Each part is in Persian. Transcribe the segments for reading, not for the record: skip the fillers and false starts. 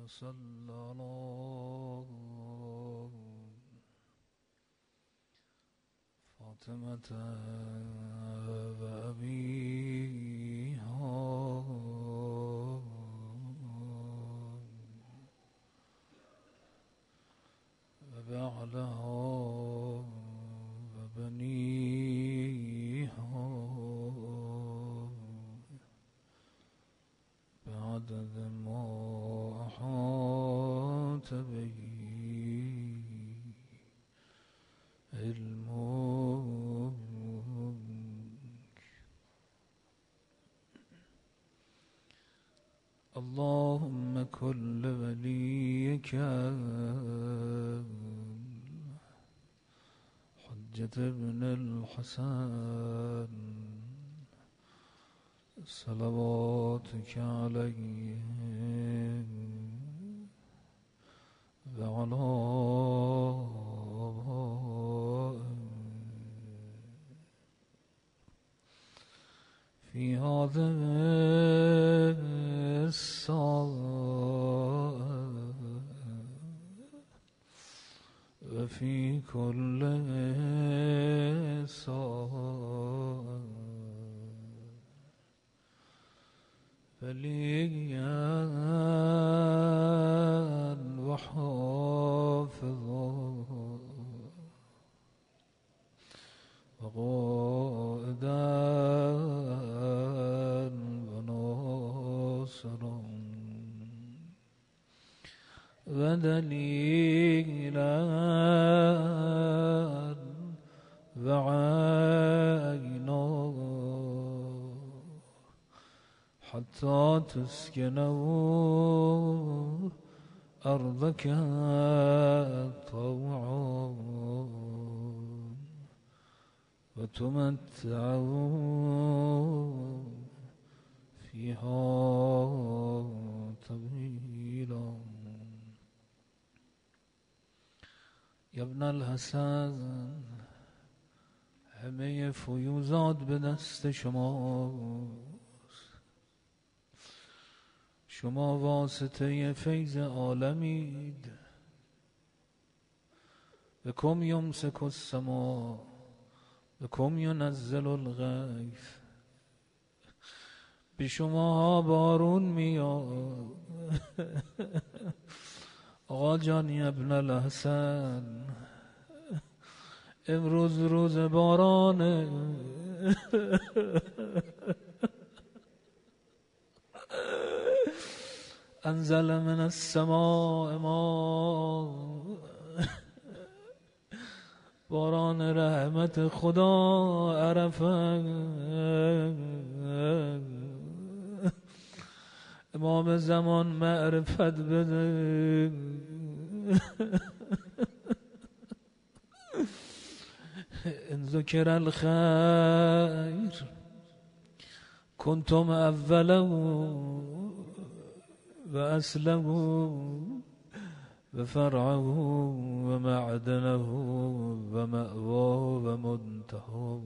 وصلى على فاطمة وأبيها وبعلها وبنيها بعدد ما أحاط به علمك. اللهم كن لوليك حجة ابن الحسن صلواتك عليه وعلى آبائه في هذه الساعة وفي كل ساعة وليا وحافظا وقائدا وناصرا ودليلا وعينا حتى تسكنه أرضك طوعا وتمتعه فيها طويلا. یا ابن الحسن، همه فیوزات به دست شماست. شما واسطه فیض عالمید. بکم یمسک السما بکم ینزل الغیث. به شما بارون میاد. آقا جانی ابن الحسن، امروز روز بارانه. انزل من السماء ما، باران رحمت خدا عرفه. امام زمان معرفت بده. ان ذکر الخیر کنتم اوله و اصله و فرعه و معدنه و مأواه و منتهاه.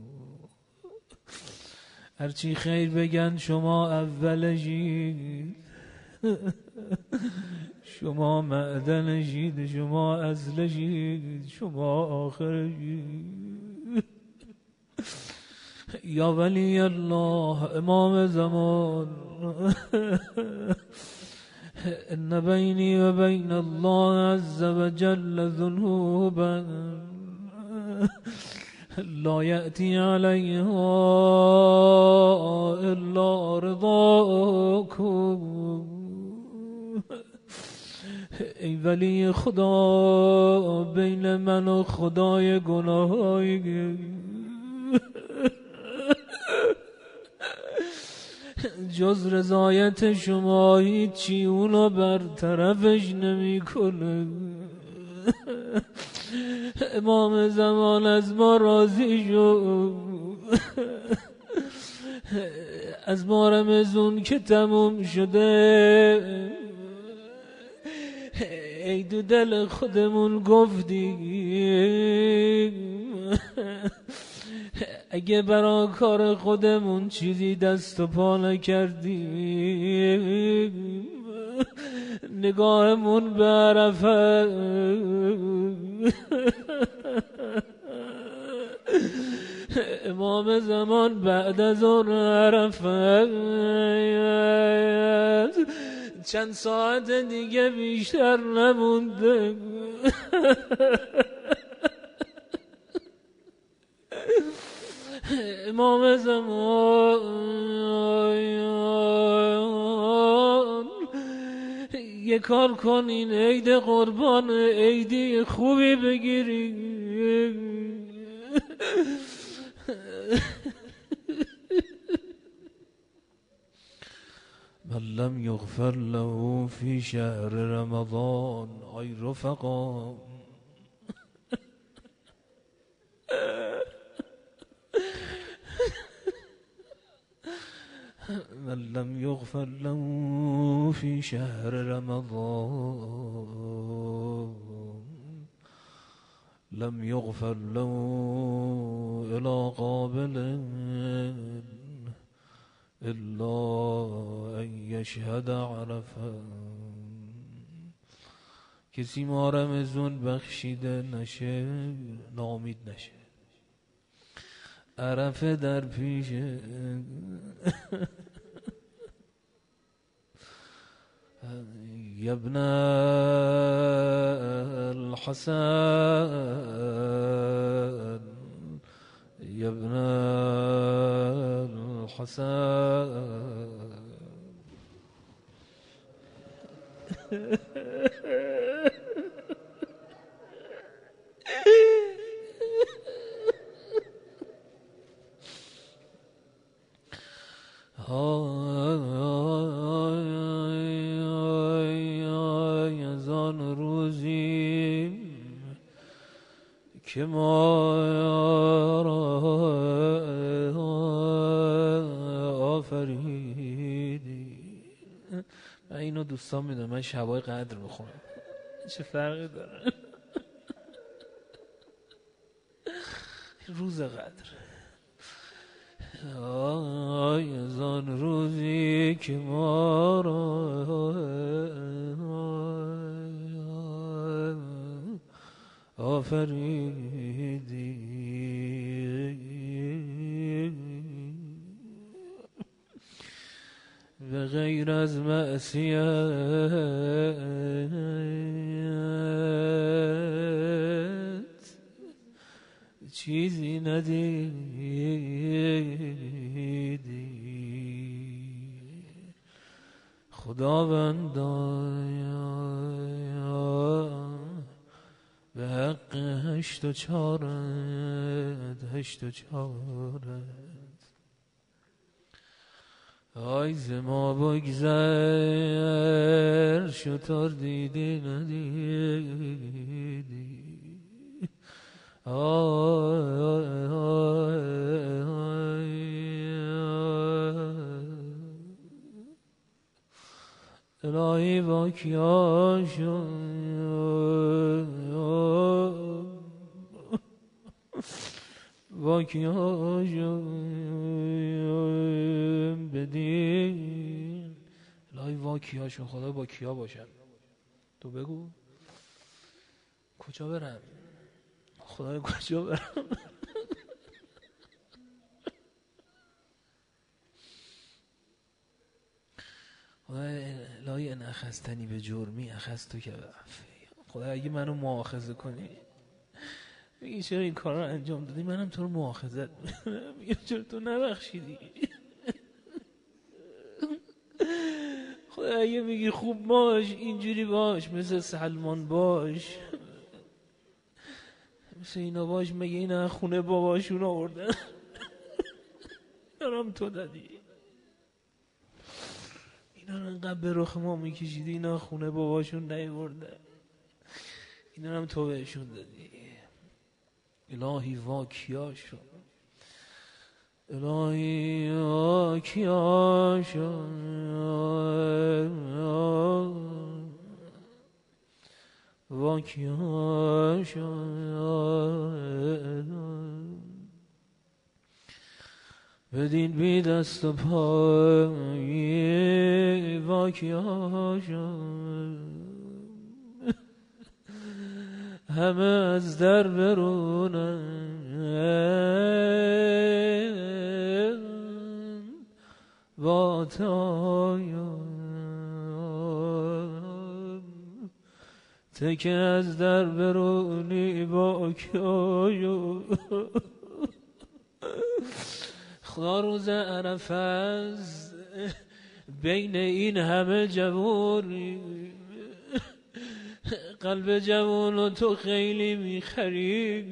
هرچی خیر بگن شما اولشید، شما معدنشید، شما اصلشید، شما آخرشید. یا ولی الله امام زمان، ان بینی و بین الله عز وجل ذنوبا لا یأتی علیها الا رضاکم. ای ولی خدا، بین من و خدای گناهایی جز رضایت شما هیچی اونو برطرفش نمی کنه. امام زمان از ما راضی شد. از ما رمضان که تموم شده، ای دو دل خودمون گفتیم اگه برای کار خودمون چیزی دست و پا نکردیم نگاهمون به عرفه امام زمان بعد از اون عرفه چند ساعت دیگه بیشتر نمونده امام زمان یه کار کنین عید قربان عیدی خوبی بگیرین من لم یغفر له فی شهر رمضان ای رفقا من لم یغفر له فی شهر رمضان لم يغفر له إلى قابل إلا أن يشهد عرفا کسی ما رمضان بخشیده نشه نامید نشه عرفه در پیشه يا ابن الحسن يا ابن الحسن آن روزی که ما را آفریدی. من اینو دوستان میدونم من شبای قدر میخونم چه فرقی داره روز قدر از آن روزی که ما را آفریدی به غیر از معصیت چیزی ندیدی خداوندا به حق هشت و چارت آی ز ما بگذر شطور دیدی ندیدی الهی با کیا با کیا بدین الهی با کیاشون خدا با کیا باشم تو بگو کجا برم خدای کجا برم خدای الهی ان اخذتنی به جرمی اخذتو که بعفی خدای اگه منو مؤاخذه کنی میگی چرا این کار رو انجام دادی منم تو رو مؤاخذت میگم چرا تو نبخشیدی خدای اگه میگی خوب باش اینجوری باش مثل سلمان باش مثل اینا باش مگه اینا خونه باباشون آوردن اینا هم تو دادی اینا رو انقدر به رخ ما میکشیدی اینا خونه باباشون نیوردن اینا هم تو بهشون دادی الهی واکیاشو الهی واکیاشو واکیاشو بدین بی دست و پایی واکیاشم همه از در برونن با تایم تکه از در برونی با کیایم خدا روز عرفه از بین این همه جوانی قلب جوانو تو خیلی میخری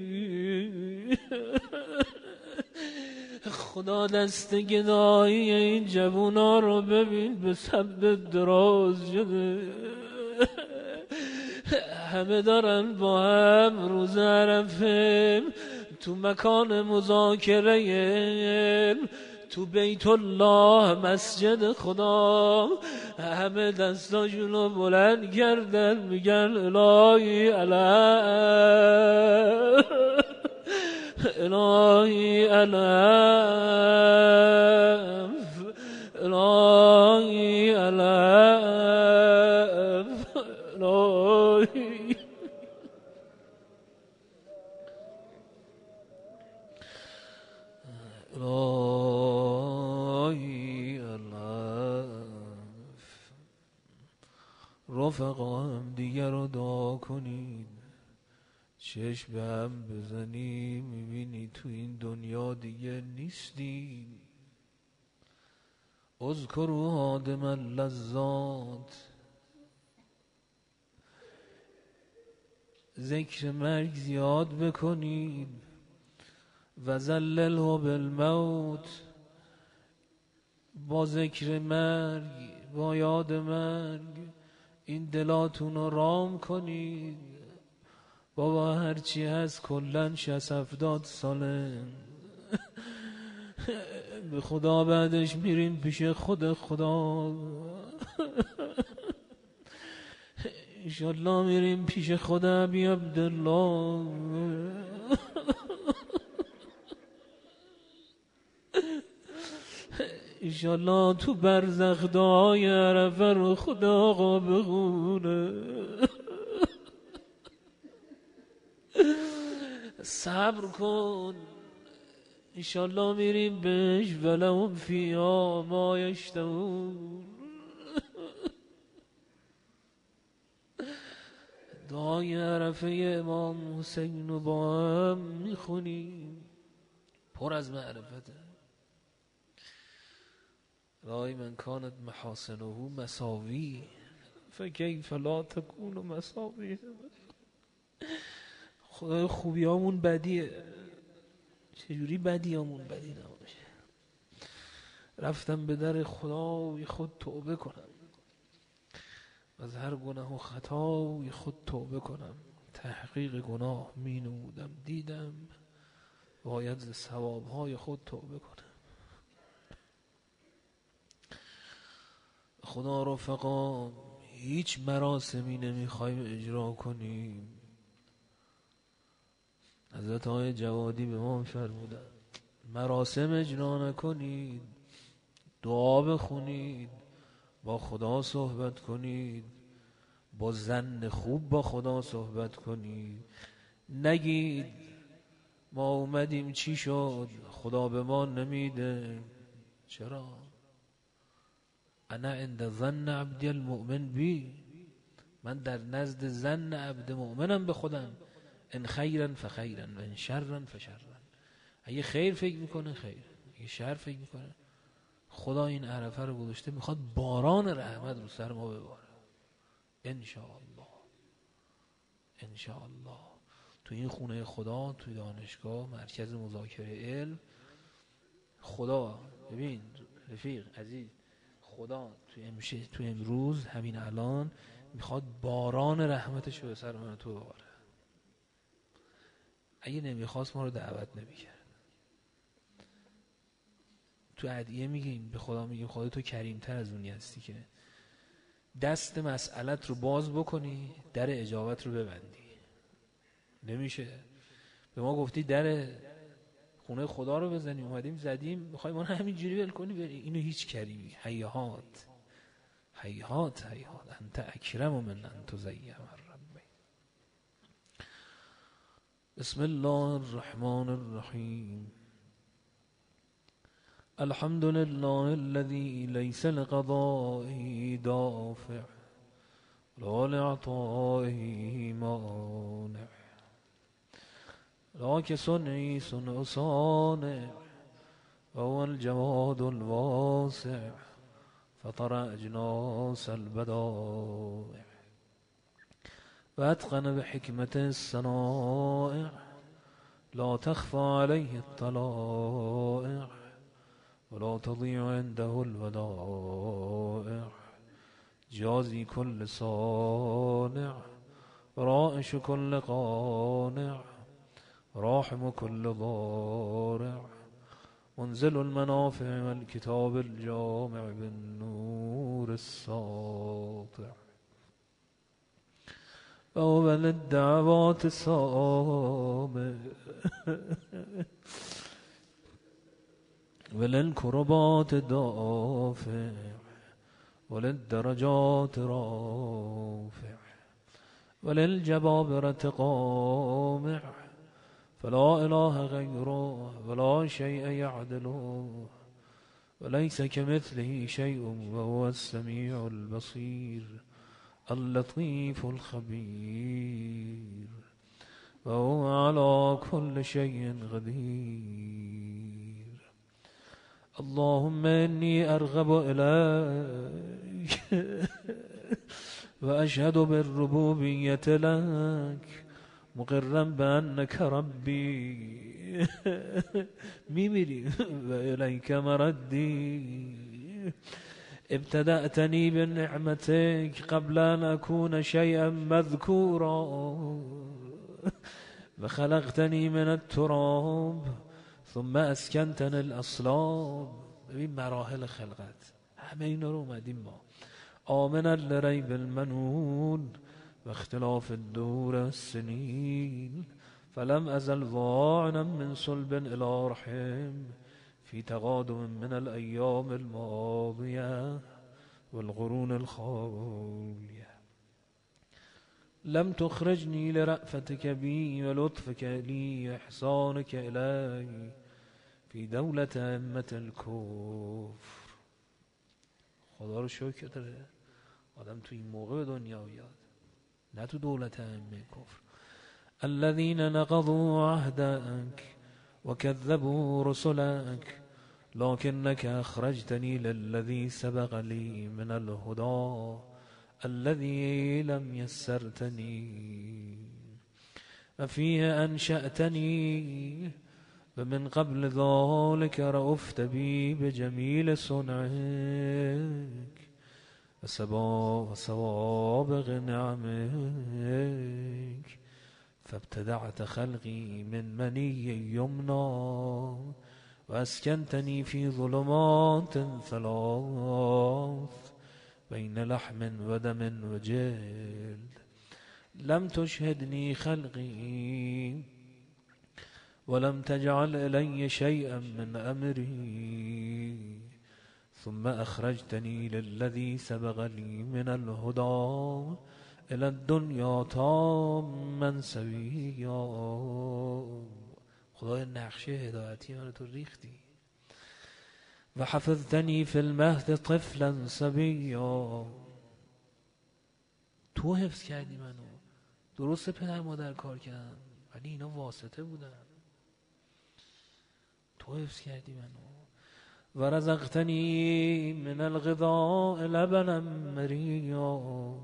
خدا دست گدایی این جوونا رو ببین به سمت دراز شده همه دارن با هم روز عرفه تو مکان مذاکره تو بیت الله مسجد خدا همه دستاشونو بلند کردن میگن الهی علم الهی علم الهی علم الهی الهی الف رفقا هم دیگر رو دعا کنید چشم به هم بزنی میبینی تو این دنیا دیگه نیستی اذکروا هادم اللذات ذکر مرگ زیاد بکنید و ذلله بالموت با ذکر مرگ با یاد مرگ این دلاتون رو رام کنید بابا هرچی هست کلن 60-70 ساله به خدا بعدش میرین پیش خدا انشالله میریم پیش خدا ابی عبدالله انشالله تو برزخ دعای عرفه رو خدا آقا بخونه صبر کن انشالله میریم بهش ولهم فیها ما یشتهون دعای عرفه امام حسین رو با هم میخونیم پر از معرفته رای من کانت محاسنه مساوی فکیف لا تکون مساوی خدای خوبیامون بدیه چجوری بدیامون بدی نباشه رفتم به در خدای خود توبه کنم از هر گناه و خطای خود توبه کنم تحقیق گناه می نمودم دیدم باید ز ثوابهای خود توبه کنم خدا رفقا هیچ مراسمی نمیخوایم اجرا کنیم حضرت آقای جوادی به ما فرمودن مراسم اجرا نکنید دعا بخونید با خدا صحبت کنید با ظن خوب با خدا صحبت کنید نگید ما اومدیم چی شد خدا به ما نمیده چرا انا عند ظن عبدی المؤمن بی من در نزد ظن عبد مؤمنم به خودم ان خیرا فخیرا و ان شرا فشرا اگه خیر فکر میکنه خیر اگه شر فکر میکنه خدا این عرفه رو گذاشته میخواد باران رحمت رو سر ما بباره انشاءالله انشاءالله تو این خونه خدا توی دانشگاه مرکز مذاکره علم خدا ببین رفیق عزیز خدا تو امروز همین الان میخواد باران رحمتش رو سر من تو بباره اگه نمیخواست ما رو دعوت نمیکرد تو ادعیه میگیم به خدا میگیم خدا تو کریمتر از اونی هستی که دست مسئلت رو باز بکنی در اجابت رو ببندی نمیشه به ما گفتی در خونه خدا رو بزنیم اومدیم زدیم میخوای ما همینجوری ول کنی بری اینو هیچ کریمی هیهات هیهات انت اکرم من ان تزیم الربی. بسم الله الرحمن الرحیم. الحمد لله الذي ليس لقضائه دافع ولا لعطائه مانع، لا كصنعي صنع صانع، وهو الجواد الواسع فطر أجناس البدائع، وأتقن بحكمة الصنائع لا تخفى عليه الطلائع، ولا تضيع عنده الودائع، جازي كل صانع، رائش كل قانع، راحم كل ضارع، منزل المنافع والكتاب الجامع بالنور الساطع، وهو للدعوات السامع وللكربات دافع وللدرجات رافع وللجبابرة قامع، فلا إله غيره ولا شيء يعدله، وليس كمثله شيء وهو السميع البصير اللطيف الخبير، وهو على كل شيء قدير. اللهم إني أرغب إليك وأشهد بالربوبية لك مقرا بأنك ربي میمیری و الیک مردی. ابتدأتني بنعمتك قبل أن أكون شيئا مذكورا وخلقتني من التراب ثم اسکنتنی الاصلاب. ببین مراحل خلقت همه اینا رو اومدیم ما. آمنا لریب المنون و اختلاف الدور السنین، فلم ازل واعنا من صلب الى رحم في تقادم من الأيام الماضية والقرون الخالية. لم تخرجني لرأفتك بي ولطفك لي إحسانك إلي في دولة أئمة الكفر. خدا رو شکر داره آدم تو این موقع دنیا بیاد، نه تو دولت ائمه کفر. الذين نقضوا عهدك وكذبوا رسلك لكنك أخرجتني للذي سبق لي من الهدى الذي لم يسرتني وفيه أنشأتني، ومن قبل ذلك رأفت بي بجميل صنعك وسوابغ نعمك، فابتدعت خلقي من مني يمنى وأسكنتني في ظلمات ثلاث بين لحم ودم وجلد. لم تشهدني خلقي ولم تجعل إلي شيئا من أمري، ثم أخرجتني للذي سبق لي من الهدى إلى الدنيا تاما سويا. خدای نقشه هدایتی من تو ریختی. و حفظتنی فی المهد طفلا صبیا، تو حفظ کردی منو. درست پدر مادر کار کردن ولی اینا واسطه بودن، تو حفظ کردی منو. و رزقتنی من الغذاء لبنا مریا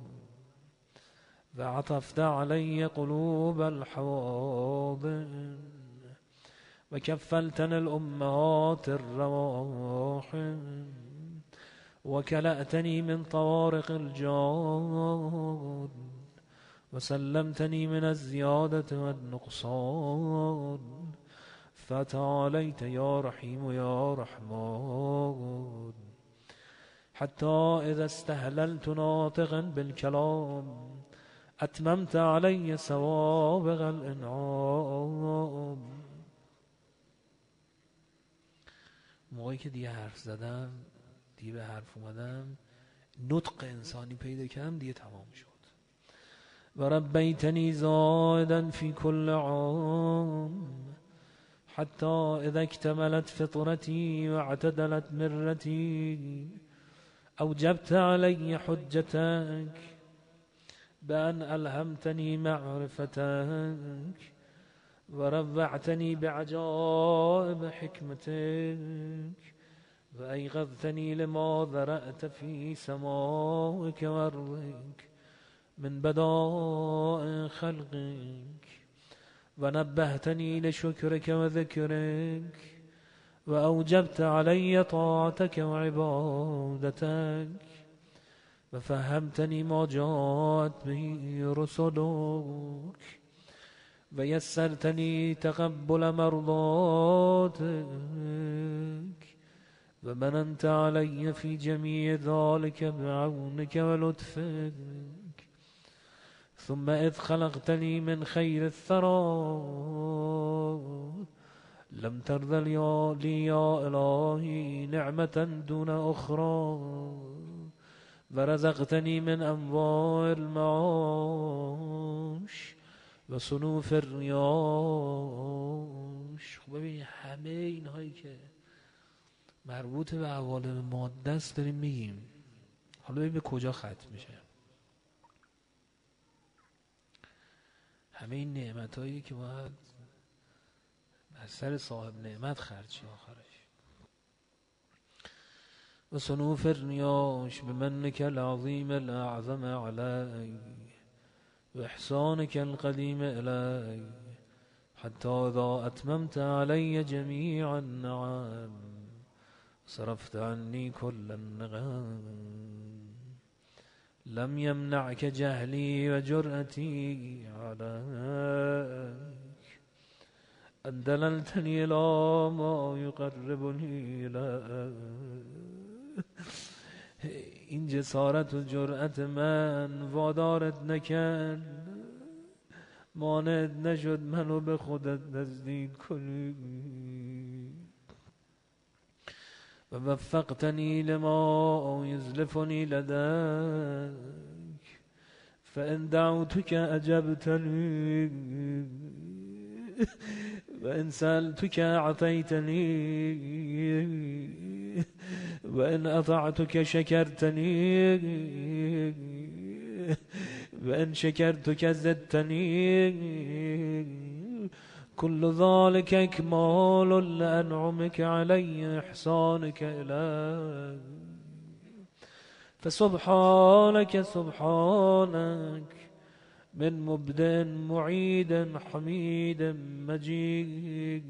و عطفت علی قلوب الحواضن و کفلتن الأمهات الرواحم و کلأتنی من طوارق الجان و سلمتنی من الزیادة والنقصان، فتعالیت یا رحیم یا رحمن. حتى إذا استهللت ناطقا بالكلام اتممت علی سوابغ الانعام. موقعی که دیگه حرف زدم، دیگه به حرف اومدم، نطق انسانی پیدا کردم دیگه تمام شد. و ربیتنی زائدا فی کل عام حتی اذا اکتملت فطرتی و اعتدلت مرتی اوجبت علی حجتک بأن ألهمتني معرفتك ورفعتني بعجائب حكمتك وأيقظتني لما ذرأت في سمائك وأرضك من بدائع خلقك ونبهتني لشكرك وذكرك وأوجبت علي طاعتك وعبادتك وفهمتني ما جاءت به رسلك ويسرتني تقبل مرضاتك ومننت علي في جميع ذلك بعونك ولطفك. ثم إذ خلقتني من خير الثرى لم ترضى لي يا إلهي نعمة دون أخرى ورزقتني من أنواع المعاش و صنوف الریاش. خب ببینید همه اینهایی که مربوط به عوالم ماده است داریم میگیم. حالا ببین به کجا ختم میشه. همه این نعمت هایی که باید بر سر صاحب نعمت خرچی آخرش. و صنوف الریاش بمنك العظیم الاعظم علی وإحسانك القديم إلي حتى إذا أتممت علي جميع النعم صرفت عني كل النغم لم يمنعك جهلي وجرأتي عليك أن دللتني إلى ما يقربني إليك. این جسارت و جرأت من وادارت نکرد، مانعت نشد منو به خودت نزدیک کنی و وفقتنی لما یزلفنی لدیک فإن دعوتك أجبتني وإن سألتك أعطيتني وإن أطعتك شكرتني وإن شكرتك زدتني كل ذلك إكمال لأنعمك علي إحسانك إلي فسبحانك سبحانك من مبدئ معيد حميد مجيد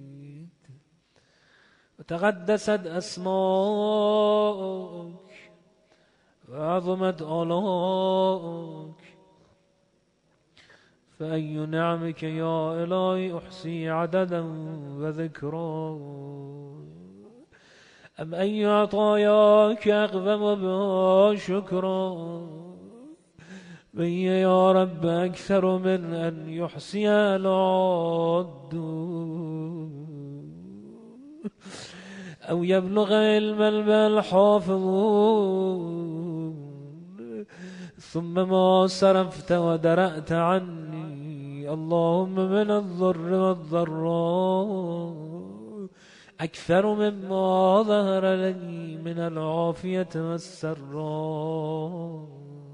وتقدست أسماؤك وعظمت آلاؤك فأي نعمك يا إلهي أحصي عددا وذكرا أم أي عطاياك أقوم بها شكرا وهي يا رب أكثر من أن يحصي العد أو يبلغ علما الحافظون ثم ما صرفت ودرأت عني اللهم من الضر والضراء أكثر مما ظهر لي من العافية والسراء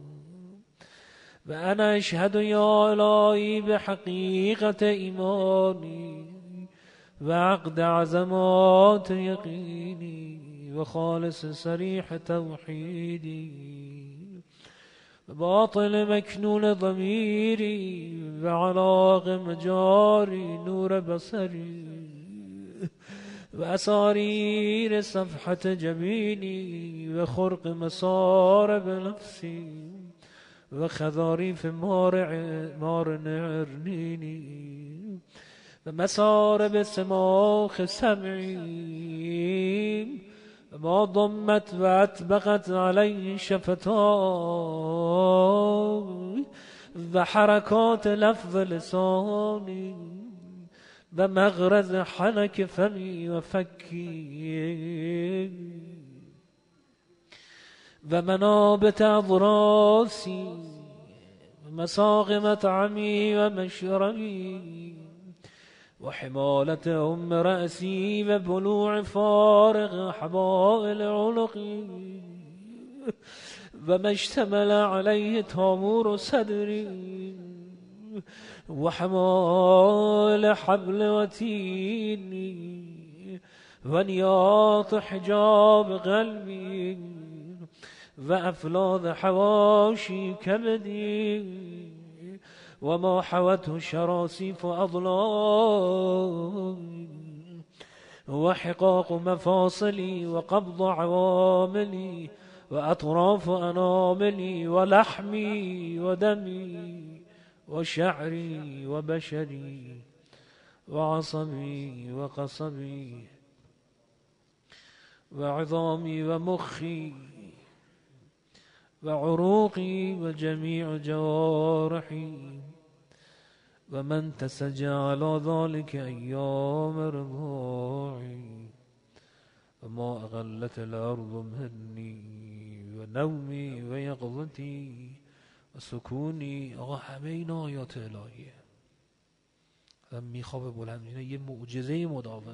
وأنا أشهد يا إلهي بحقيقة إيماني وعقد عزمات يقيني وخالص صريح توحيدي وباطل مكنون ضميري وعلاق مجاري نور بصري وأسارير صفحة جبيني وخرق مصارب نفسي وخذاريف مار عرنيني ومسارب سماخ سمعي وما ضمت وأطبقت عليه شفتاي وحركات لفظ لساني ومغرز حنك فمي وفكي و منابت اضراسی و مساق مطعمی و مشربی و حمالت رأسی و بلوع فارغ حبائل عنقی و ما اشتمل علیه تامور صدری و حمال حبل وتینی و نیاط حجاب قلبی و افلاذ حواشی کبدی و ما حوته شراسیف اضلاعی و حقاق مفاصلی و قبض عواملی و اطراف اناملی و لحمی و دمی و شعری و بشری و عصبی و قصبی و عظامی و مخی و عروقی و جمیع جوارحی و من تسجى على ذلك ایام رضاعی و ما اغلت الارض منی و نومی و یقظتی و سکونی. آقا همه این آیات الهیه. آدم میخوابه بلند میشه، یه معجزه مداومه.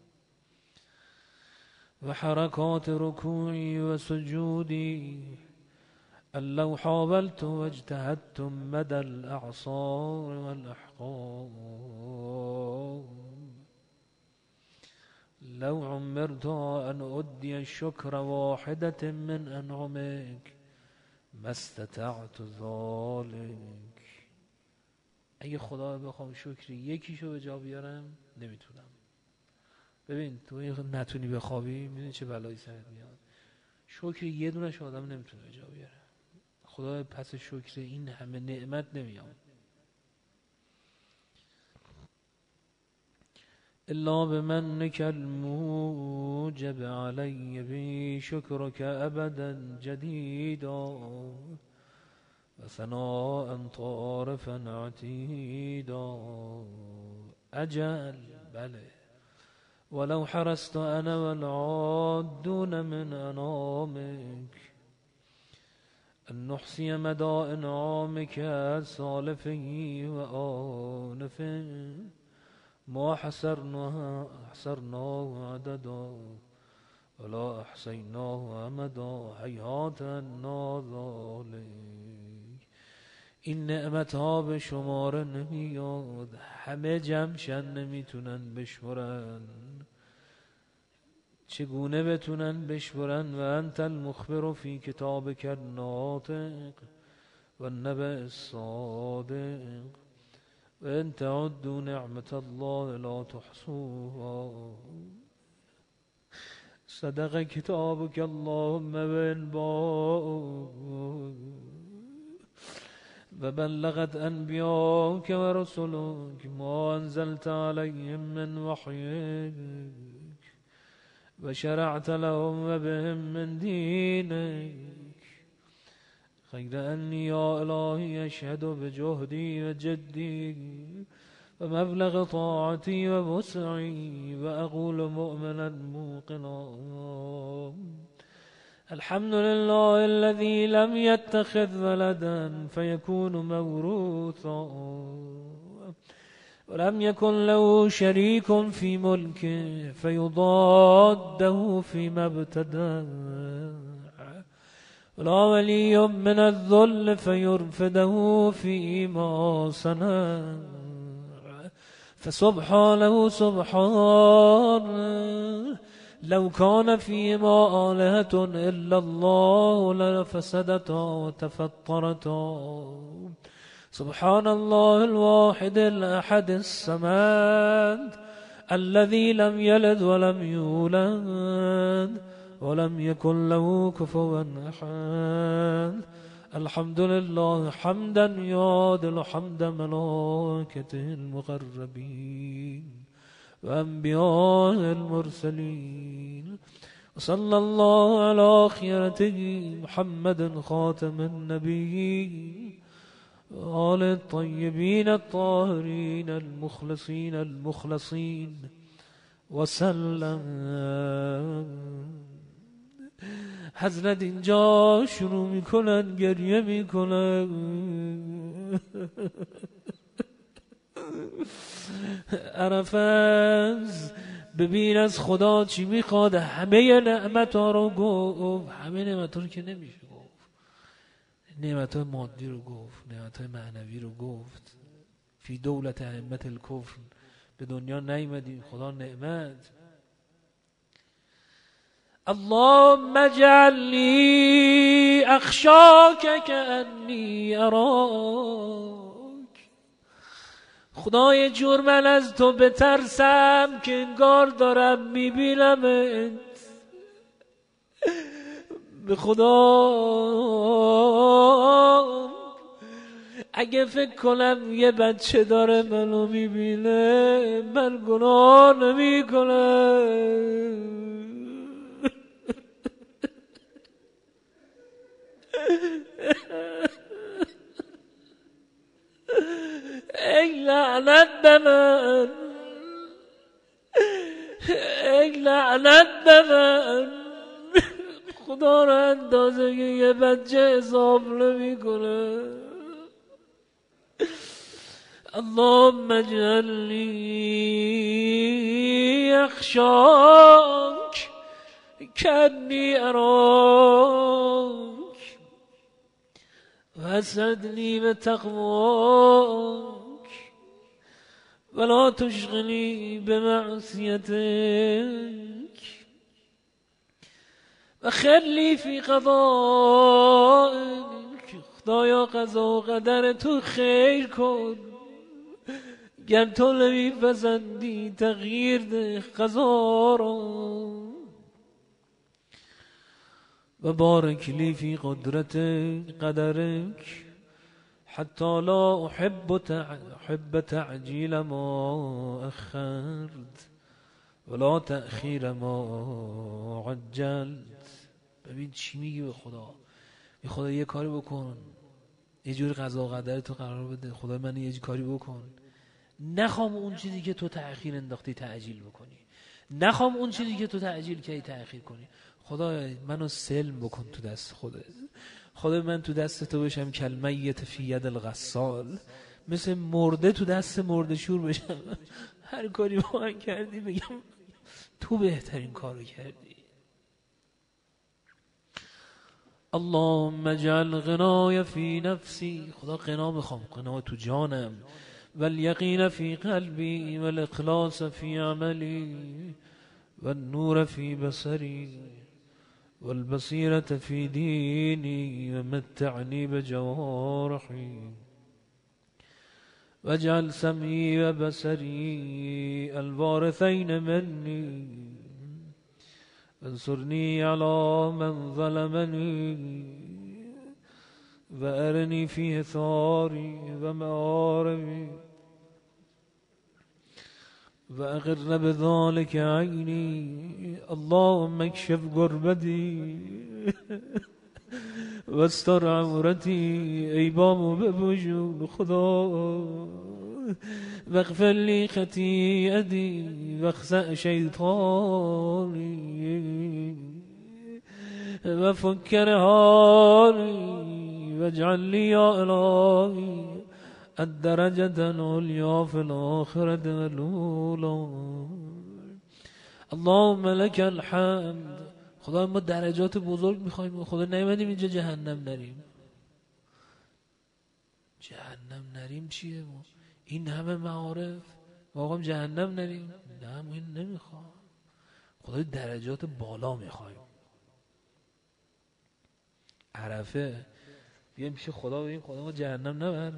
و حرکات رکوعی و سجودی لو حاولت واجتهدت مدى الأعصار والأحقام لو عمرت أن أدي الشكر واحدة من أنعمك ما استطعت ذلك. اگه خدا بخوام شکری یکیشو به جا بیارم نمیتونم. ببین تو نتونی بخوابی میدونی چه بلایی سرت میاد. شکر یه دونش آدم نمیتونه به جا بیاره. خدا پس شکر این همه نعمت نمیاد. الا بمنك الموجب علی بی شکرک ابدا جدیدا و ثناء طارفا عتیدا. اجل بله، ولو حرست انا والعادون من انامك ان نحصي مدى انعامك سالفه و آنفه ما حصرناه عددا ولا احصیناه امدا حیات ذلک. این نعمت ها به شماره نمیاد، همه جمعشن نمیتونن بشمرن. چگونه بتونن بشمرن؟ و انت المخبر فی کتابک الناطق و النبأ الصادق و ان تعدوا نعمت الله لا تحصوها. صدق کتابک اللهم و بلغت انبیاک و رسولک ما انزلت علیهم من وحیک و شرعت لهم و بهم من دینک غیر انی یا الهی اشهد بجهدی و جدی و مبلغ طاعتی و وسعی و اقول مؤمنا موقنا الحمد لله الذي لم يتخذ ولدا فيكون موروثا ولم يكن له شريك في ملكه فيضاده فيما ابتدع ولا ولي من الذل فيرفده فيما صنع فسبحانه سبحانه لو كان فيما آلهة إلا الله لفسدتا وتفطرتا. سبحان الله الواحد الأحد الصمد الذي لم يلد ولم يولد ولم يكن له كفوا أحد. الحمد لله حمدا يعادل حمد ملائكته المقربين وأنبياء المرسلين وصلى الله على خيرته محمد خاتم النبيين وآل الطيبين الطاهرين المخلصين المخلصين وسلم. حضرت اینجا شروع میکنن گریه میکنن. عرفت ببین از خدا چی میخواد. همه نعمت ها رو گفت، همه نعمت ها رو که نمیشه گفت، نعمت های مادی رو گفت، نعمت های معنوی رو گفت. فی دولت ائمة الکفر، به دنیا نیومدیم خدا نعمت. اللهم اجعلنی اخشاک کأنی اراک. خدای جور من از تو بترسم که انگار دارم میبینمت. به خدا اگه فکر کنم یه بچه داره منو میبینه من گناه نمی کنم. ای لعنت به من، ای لعنت به من. خدا رو اندازه یه بچه حساب نمی کنه. اللهم اجعلنی اخشاک کأنی اراک واسعدنی بتقواک ولا تشغلنی بمعصیتک و خلی فی قضائک. خدایا قضا و قدر تو خیر کن، گر تو نمیپسندی تغییر ده قضا را. و بارک لی فی قدرتک قدرک حتی لا احب تعجیل ما اخرت ولا تأخیر ما عجلت. ببین چی میگی به خدا. بی خدا یه کاری بکن، یه جوری قضا و قدر تو قرار بده. خدا من یه کاری بکن، نخوام اون چیزی که تو تأخیر انداختی تعجیل بکنی، نخوام اون چیزی که تو تعجیل کردی تأخیر کنی. خدا منو سلم بکن تو دست خودت. خدا من تو دست تو بشم کالمیت فی ید الغسال، مثل مرده تو دست مرده شور بشم. هر کاری با من کردی بگم تو بهترین کارو کردی. اللهم اجعل غنای فی نفسی. خدا غنا میخوام، غنا تو جانم. والیقین فی قلبی والاخلاص فی عملی والنور فی بصری والبصیرة فی دینی ومتعنی بجوارحی واجعل سمعی و بصری الوارثین منی انصرنی علی من ظلمنی و ارنی فیه ثاری و معارمی و اقر بذلك عینی. اللهم اکشف غربتی و استر عورتی. عیبامو بپوشون خدا. واغفر لی خطیئتی واخسأ شیطانی و فکر حالی واجعل لی یا الهی الدرجة العليا في الآخرة والأولى. اللهم لك الحمد. خدا ما درجات بزرگ میخوایم. خدا نیومدیم اینجا جهنم نریم. جهنم نریم چیه ما؟ این همه معارف واقعا جهنم نریم؟ نه ما این نمیخوام. خدا درجات بالا میخوایم. عرفه بیایم پیش خدا بگیم خدا ما جهنم نبر.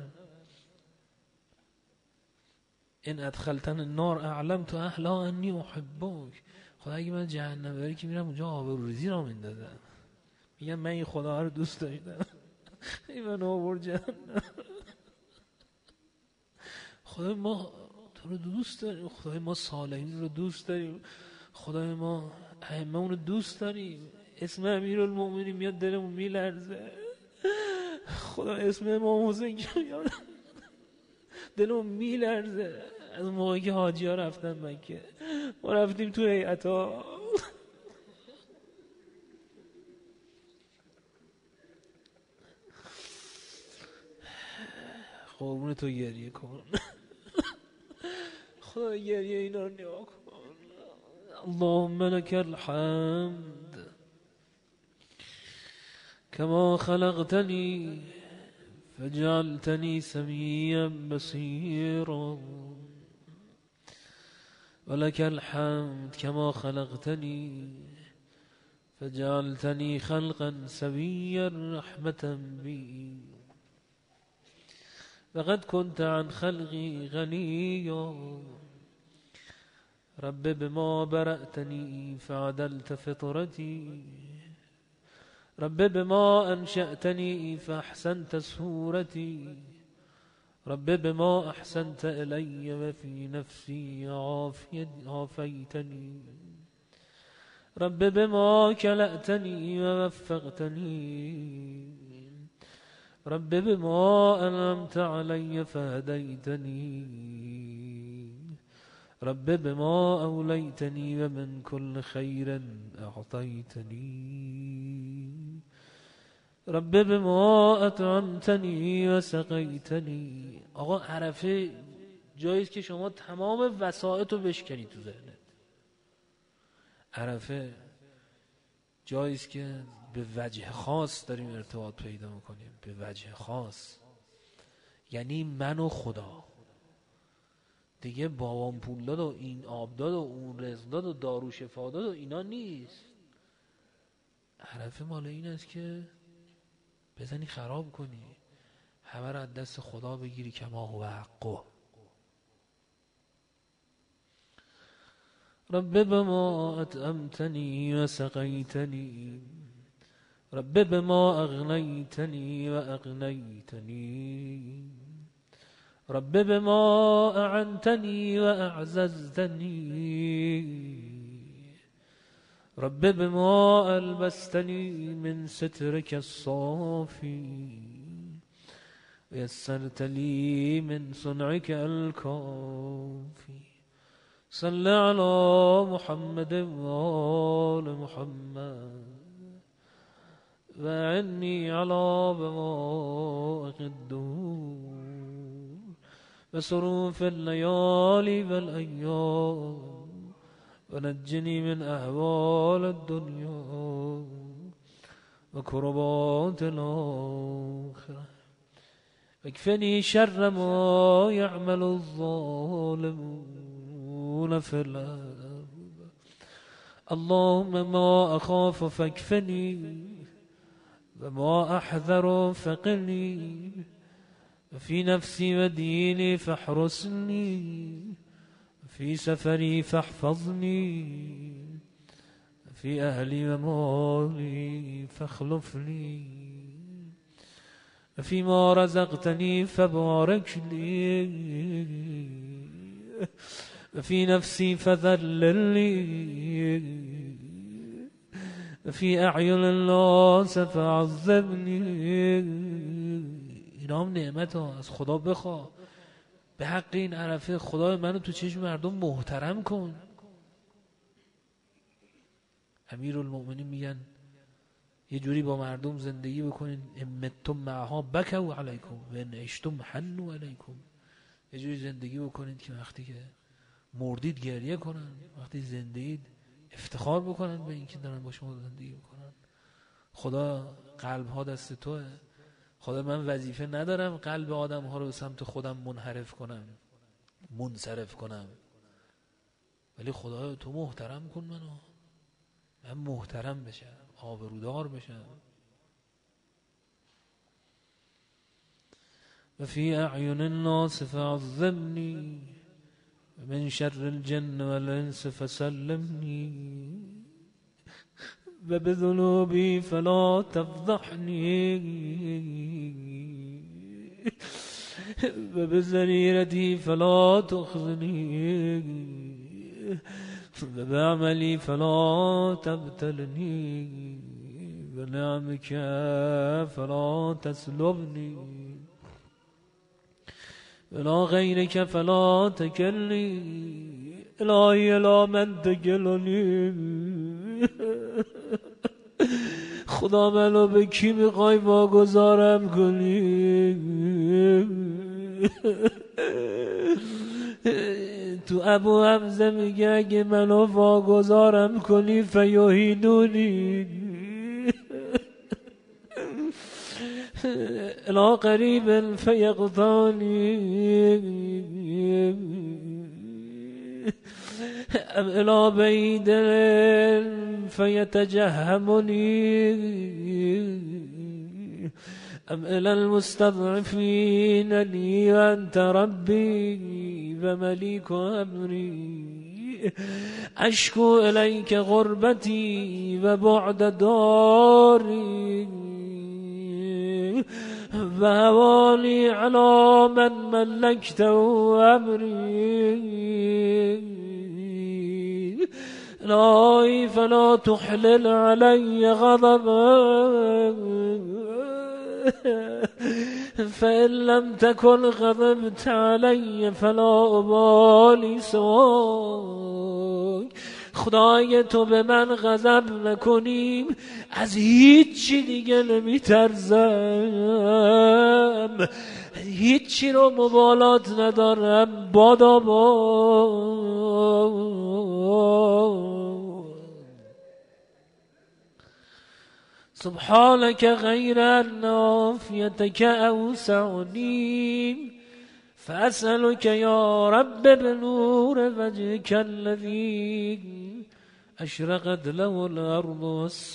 این ادخلتن النار اعلمت اهلا انی احبک. خدا اگه من جهنم ببری که میرم اونجا آبروریزی را میندازم، میگم من این خدا رو دوست داشتم این من آورد جهنم. خدای ما تو رو دوست داریم، خدای ما صالحین رو دوست داریم، خدای ما ائمه رو دوست داریم. اسم امیرالمومنین میاد دلمون میلرزه. خدا اسم امام حسین که میاد دلمون میلرزه. از موقعی که حاجی ها رفتن مکه ما رفتیم تو هیئت ها، قربون تو گریه کن. خدا گریه اینا رو نگاه کن. اللهم لك الحمد كما خلقتني فجعلتني سميعا بصيرا ولك الحمد كما خلقتني فجعلتني خلقا سويا رحمة بي وقد كنت عن خلقي غنيا رب بما برأتني فعدلت فطرتي رب بما أنشأتني فأحسنت صورتي رب بما أحسنت إلي وفي نفسي عافيتني رب بما كلأتني ووفقتني رب بما أنعمت علي فهديتني رب بما أوليتني ومن كل خير أعطيتني رب بما أطعمتنی و سقیتنی. آقا عرفه جاییست که شما تمام وسائط رو بشکنی تو ذهنت. عرفه جاییست که به وجه خاص داریم ارتباط پیدا میکنیم، به وجه خاص، یعنی من و خدا دیگه. بابام پول داد و این آب داد و اون رزق داد و دارو شفا داد و اینا نیست. عرفه مال این است که بزنی خراب کنی، همه را از دست خدا بگیری کما هو حقه. رب بما اطعمتنی و سقیتنی رب بما اغنیتنی و اغنیتنی رب بما اعنتنی و اعززتنی رب بما ألبستني من سترك الصافي ويسرت لي من صنعك الكافي صل على محمد وآل محمد وعني على بوائق الدور وصروف الليالي والأيام ونجني من أهوال الدنيا وكربات الآخرة واكفني شر ما يعمل الظالمون في الأرض. اللهم ما أخاف فاكفني وما أحذر فقني وفي نفسي وديني فاحرسني في سفري فاحفظني في أهلي ومالي فاخلفني فيما رزقتني فبارك لي وفي نفسي فذللني وفي أعين الناس فعذبني. اینا هم نعمت ها، از خدا بخوا. به حق این عرفه خدای منو تو چشم مردم محترم کن. امیرالمؤمنین میگن یه جوری با مردم زندگی بکنین امتم معها بکوا علیکم و ان عشتم حنوا علیکم. یه جوری زندگی بکنید که وقتی که مردید گریه کنن، وقتی زندگید افتخار بکنن به اینکه دارن با شما زندگی بکنن. خدا قلب ها دست توه. خدا من وظیفه ندارم قلب آدم ها رو به سمت خودم منحرف کنم، منصرف کنم، ولی خدا تو محترم کن منو، من محترم بشم، آبرودار بشم. و فی اعین الناس فعظمنی و من شر الجن والانس فسلمنی و بذنوبی فلا تفضحنی و بزریرتی فلا تخزنی و بعملی فلا تبتلنی و نعمک فلا تسلبنی ولا غیرک فلا تکلنی الهی لا من تکلنی. خدا منو به کی میخوای واگذارم کنی؟ تو ابو حمزه میگه اگه منو واگذارم کنی فیهینونی الا قریب فیقضانی ام الا بعید فیتجهمنی ام الى المستضعفین لی وانت ربی و ملیک امری اشکو الیک غربتی و بعد داری و هوالی علی من ملکت امری الهی فلا تحلل علی غضبا فإن لم تكن غضبت علي فلا أبالي سواك. خدای تو به من غضب نکنیم از هیچی دیگه نمیترسم، هیچی رو مبالات ندارم، بادا سبحانك غير أن عافيتك أوسعني فأسألك يا رب بنور وجهك الذي أشرقت له الأرض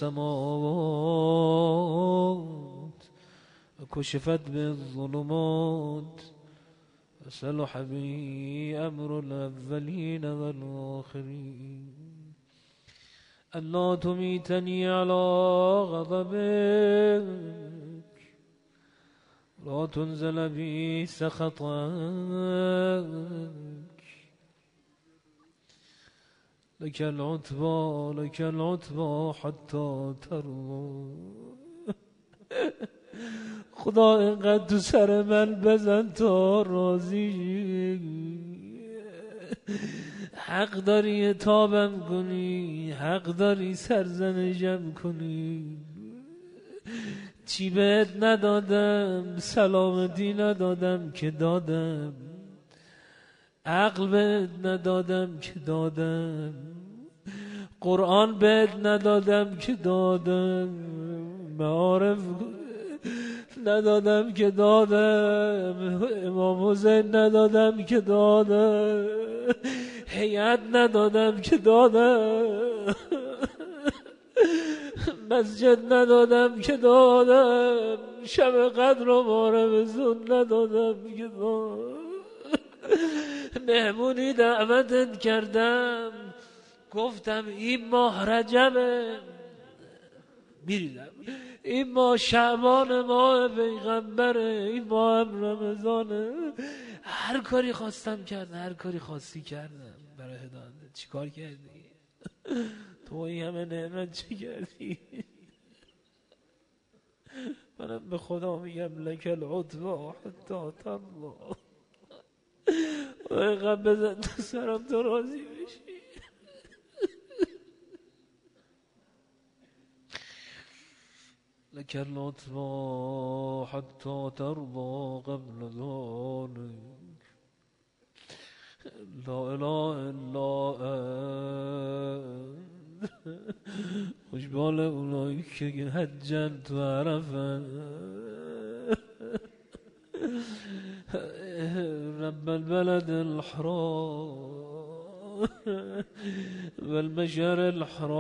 والسماوات وكشفت بالظلمات وصلح به أمر الأولين والآخرين ألا تميتني على غضبك لا تنزل بي سخطك لك العتبى حتى ترضى. خدا اینقدر تو سر من بزن تا راضی، حق داری تابم کنی، حق داری سرزنشم کنی. چی بهت ندادم، سلامتی ندادم که دادم، عقل بهت ندادم که دادم، قرآن بهت ندادم که دادم، معارف ندادم که دادم، امام حسین ندادم که دادم، هیئت ندادم که دادم، مسجد ندادم که دادم، شب قدر و مارمزون ندادم که دادم، مهمونی دعوتت کردم گفتم این ماه رجبه میریدم، این ماه شعبان ماه پیغمبره، این ماه هم رمضانه. هر کاری خواستم کردم، هر کاری خواستی کردم برای هدایت. چی کار کردی؟ تو این همه نعمت چی کردی؟ منم به خدا میگم لک العتبی حتی ترضی. اینقدر بزن تو سرم تو راضی بشی. لك العتبى حتى ترضى قبل ذلك لا اله الا انت خوشبال اونایی که حجن تو عرفه رب البلد الحرام والمشعر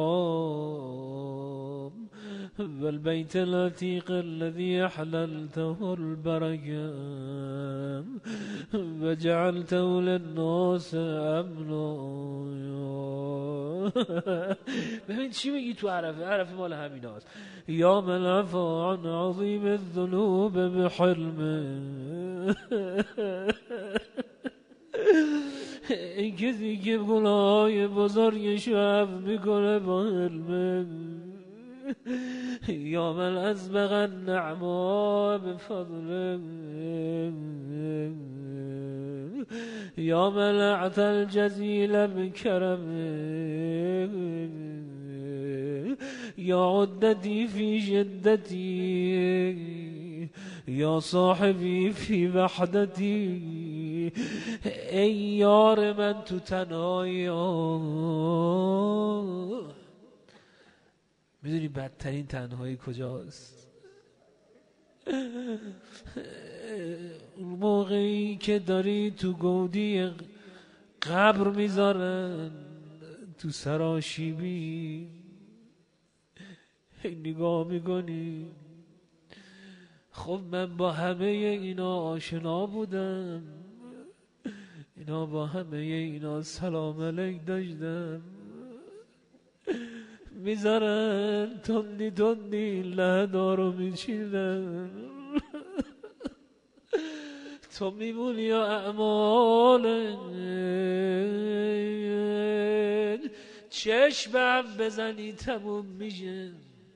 الحرام والبيت العتيق الذي أحللته البركة وجعلته للناس أمنا. ببین چی میگی تو عرفه؟ عرفه مال همین هاست. یا من عفا عن عظیم الذنوب بحلمه، این کسی که گناههای بزرگش عفو میکنه با علمه. یا من ازبغ النعما بفضله، یا من اعطى الجزیل بکرمه، یا عدتی فی شدتی، یا صاحبی فی وحدتی، ای یار من تو تنهایی. میدونی بدترین تنهایی کجاست؟ اون موقعی که داری تو گودی قبر میذارن تو سراشیبی، نگاه میکنی خب من با همه اینا آشنا بودم، اینا با همه اینا سلام علیک داشتم، میذارن تندی تندی لحدا رو میچینن، تو میمونی یا اعمالن چشمم بزنی تموم میشه،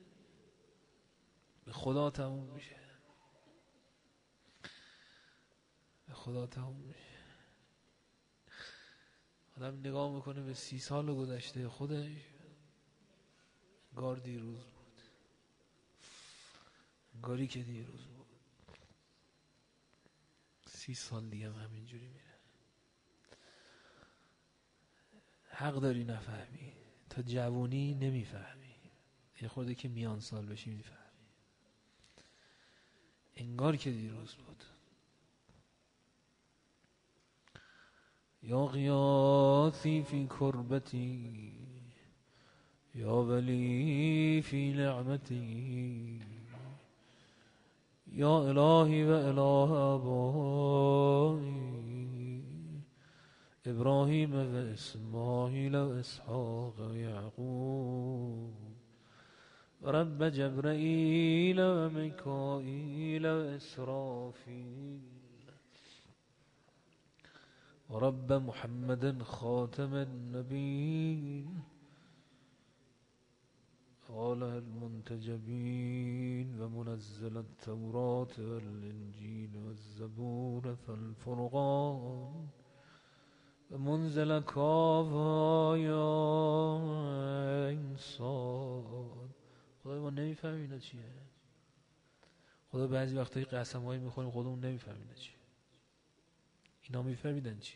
به خدا تموم میشه، به خدا تموم میشه. آدم نگاه میکنه به 30 سال گذشته خودش، انگار دیروز بود، انگاری که دیروز بود. 30 سال دیگه هم همینجوری میره. حق داری نفهمی، تا جوونی نمیفهمی، یه خورده که میان سال بشی میفهمی، انگار که دیروز بود. یا غیاثی فی کربتی، یا ولی فی نعمتی، یا الهی و اله آبایی ابراهیم و اسماعیل و اسحاق و یعقوب و رب جبرائیل و میکائیل و اسرافیل و رب محمد خاتم النبیین آله المنتجبین و منزل التوراة والانجیل والزبور فالفرقان و منزل کاف یا انسان. خدا ما نمیفهمیم اینا چیه. خدا بعضی وقتایی قسم هایی میخوریم خودمون نمیفهمیم اینا چیه. اینا میفهمیدن چیه.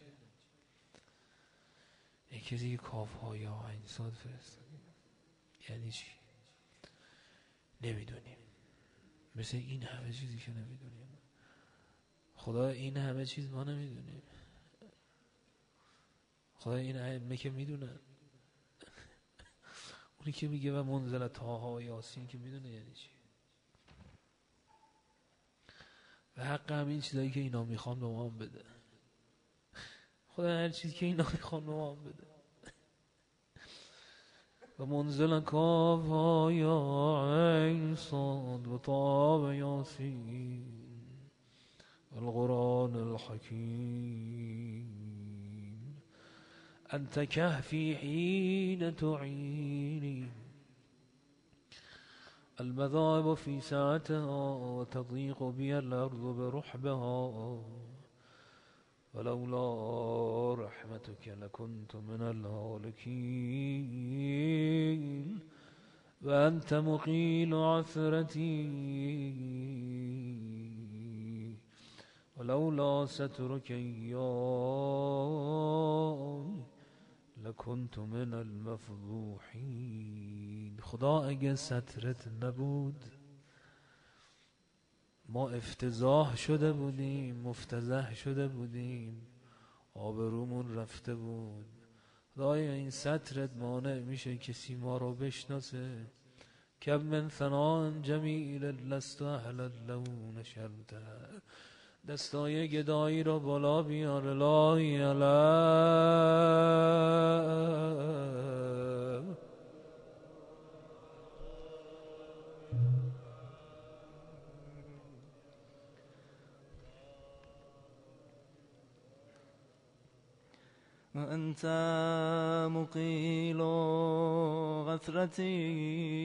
این کسی که کاف ها یا انسان فرستاد یعنی چی نمیدونیم. مثل این همه چیزی که نمیدونیم. خدا این همه چیز ما نمیدونیم. خدا این همه که میدونن. اونی که میگه و منزل طه یاسین که میدونه یعنی چی. و حق همین چیزایی که اینا میخوان به ما هم بده. خدا هر چیزی که اینا میخوان به ما هم بده. و منزل کاف یا عین صاد و طاب یاسین القرآن الحکیم انت کهفی حین تعینی المذاهب في ساعتها وتضيق بها الأرض برحبها ولولا رحمتك لكنت من الهالكين وأنت مقيل عثرتي ولولا سترك إياي لکنت من المفضوحین. خدا اگه سترت نبود ما افتضاح شده بودیم، مفتضح شده بودیم، آبرومون رفته بود. خدایا این سترت مانع میشه کسی ما رو بشناسه. کم من ثناء جمیل لست اهل له نشرته. دستای گدایی رو بالا بیار الهی علم. و انت مقیل غثرتی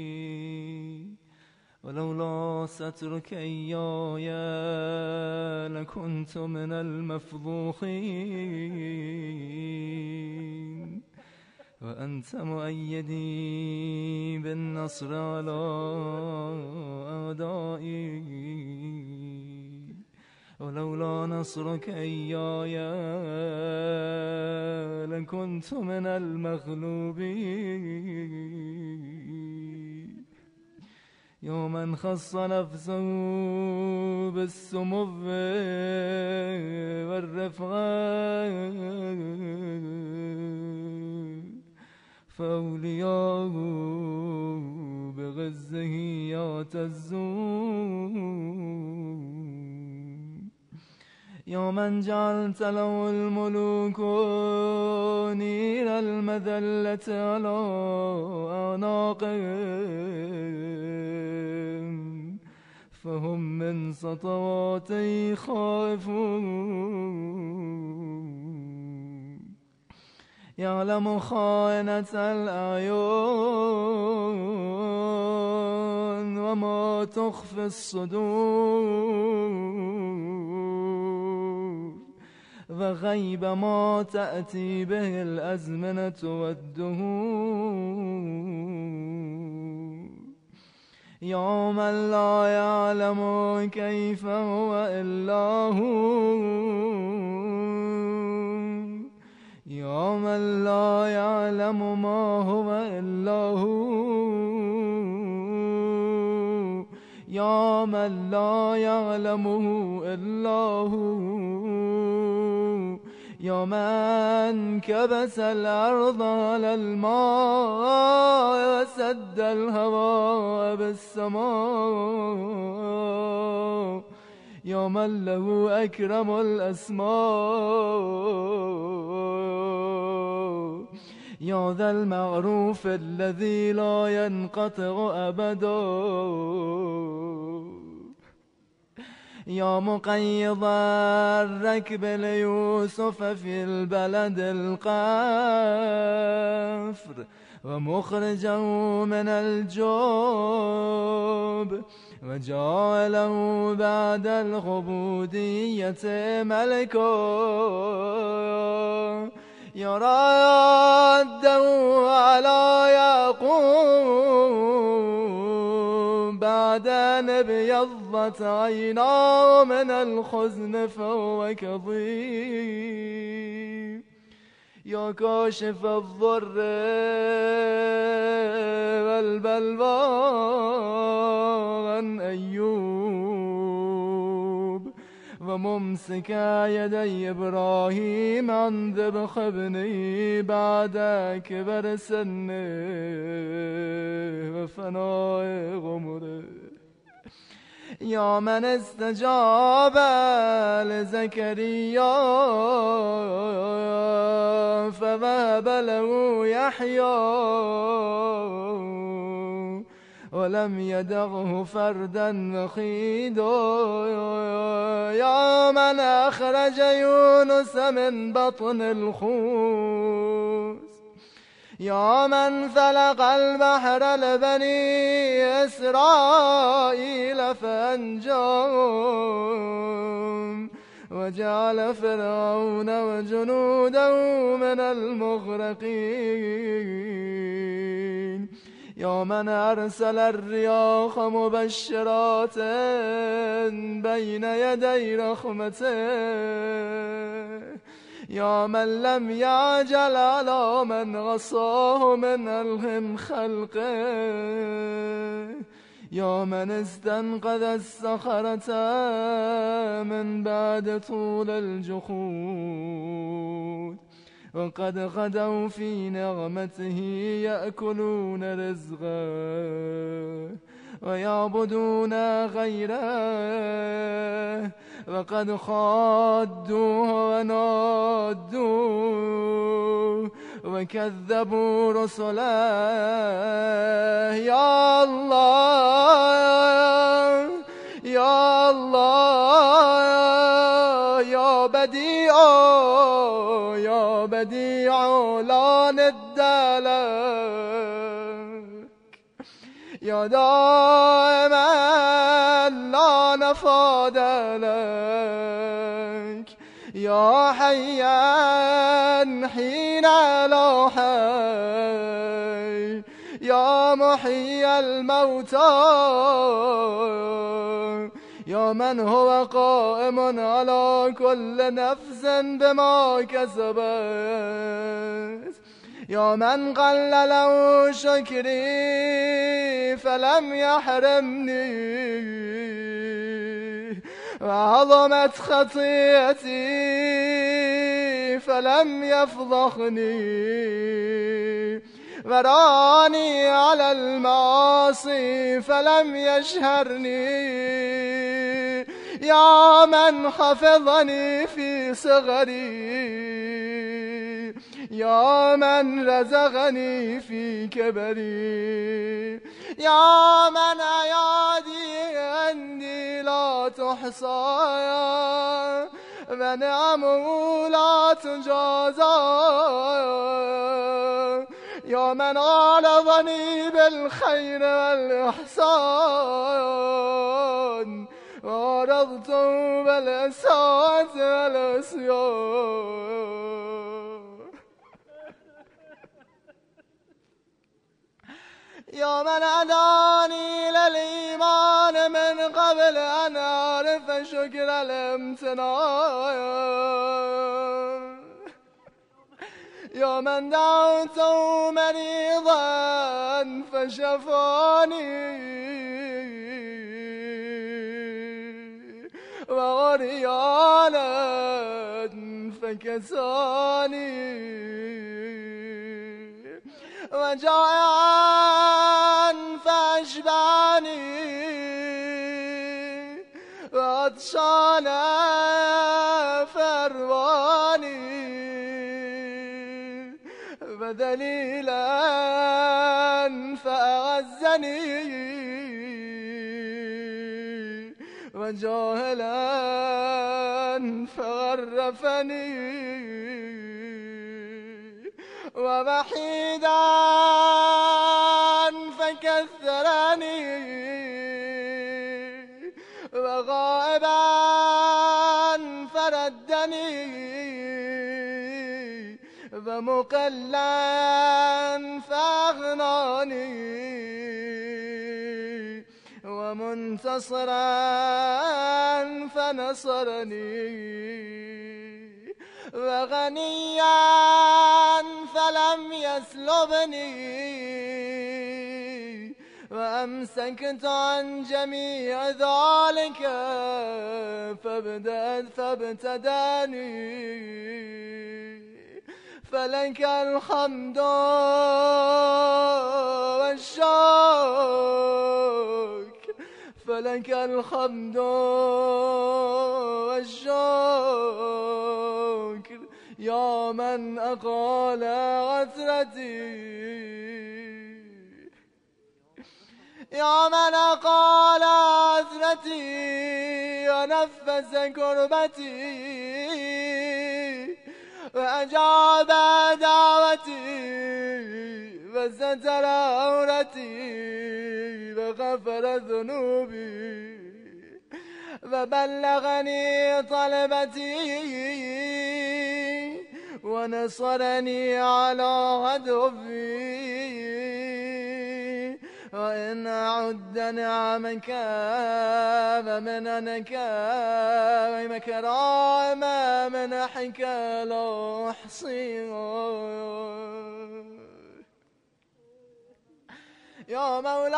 ولولا سترك إياي لكنت من المفضوحين وأنت مؤيدي بالنصر على أعدائي ولولا نصرك إياي لكنت من المغلوبين يا من خص نفسه بالسمو والرفعة فأولياءه بغزه يعتزون يا من جعلت له الملوك نير المذلة على أعناقهم فهم من سطواتي خائفون يعلم خائنة الأعين وما تخفي الصدور وغيب ما تأتي به الأزمنة والدهور يا من لا يعلم كيف هو إلا هو يا من لا يعلم ما هو إلا هو يا من لا يعلمه إلا هو يا من كبس الأرض على الماء وسد الهواء بالسماء يا من له أكرم الأسماء يا ذا المعروف الذي لا ينقطع أبدا يا مقيض الركب ليوسف في البلد القفر ومخرجه من الجوب وجعله بعد العبودية ملكا يراده على يعقوب بعد أن ابيضت عيناه من الحزن فهو كظيم يا كاشف الضر والبلوى عن أيوب وممسك يدي إبراهيم عن ذبح ابنه بعد كبر سنه وفناء عمره يا من استجاب لزكريا فوهب له يحيى ولم يدعه فردا وحيدا يا من أخرج يونس من بطن الحوت يا من فلق البحر لبني إسرائيل فأنجاهم وجعل فرعون وجنوده من المغرقين يا من أرسل الرياح مبشرات بين يدي رحمته يا من لم يعجل على من عصاه من ألهم خلقه يا من استنقذ الصخرة من بعد طول الجحود وقد غدوا في نعمته يأكلون رزقه ويعبدون غيره وقد خادوه ونادوه وكذبوا رسله يا الله يا الله يا بديع يا بديع لا ند لك يا دائما لا نفاد لك يا حيا حين لا حي يا محيي الموتى يا من هو قائم على كل نفس بما كسبت يا من قل له شكري فلم يحرمني وعظمت خطيئتي فلم يفضحني وراني على المعاصي فلم يشهرني يا من حفظني في صغري يا من رزقني في كبري يا من أيادي عندي لا تحصى ونعمه لا تجازى يا من عارضني بالخير والإحسان وعرضت بالإساءة والعصيان يا من هداني للإيمان من قبل أن أعرف شكر الامتنان يا من دعوت مريضا فشفاني وعريانا فكساني وجائعا فأشبعني وعطشانا فأرواني وذليلا فأعزني وجاهلا فغرفني ووحيدا فكثرني وغائبا فردني ومقلا فأغناني ومنتصرا فنصرني وغنيا فلم يسلبني وأمسكت عن جميع ذلك فابتداني فلك الحمد والشكر فلك الحمد والشكر يا من أقال عثرتي يا من أقال عثرتي ونفس كربتي وأجاب دعوتي وستر عورتي وغفر ذنوبي وبلغني طلبتي ونصرني على عدوي وإن أعد نعمك ومننك ومكرام منحك لا أحصيها يا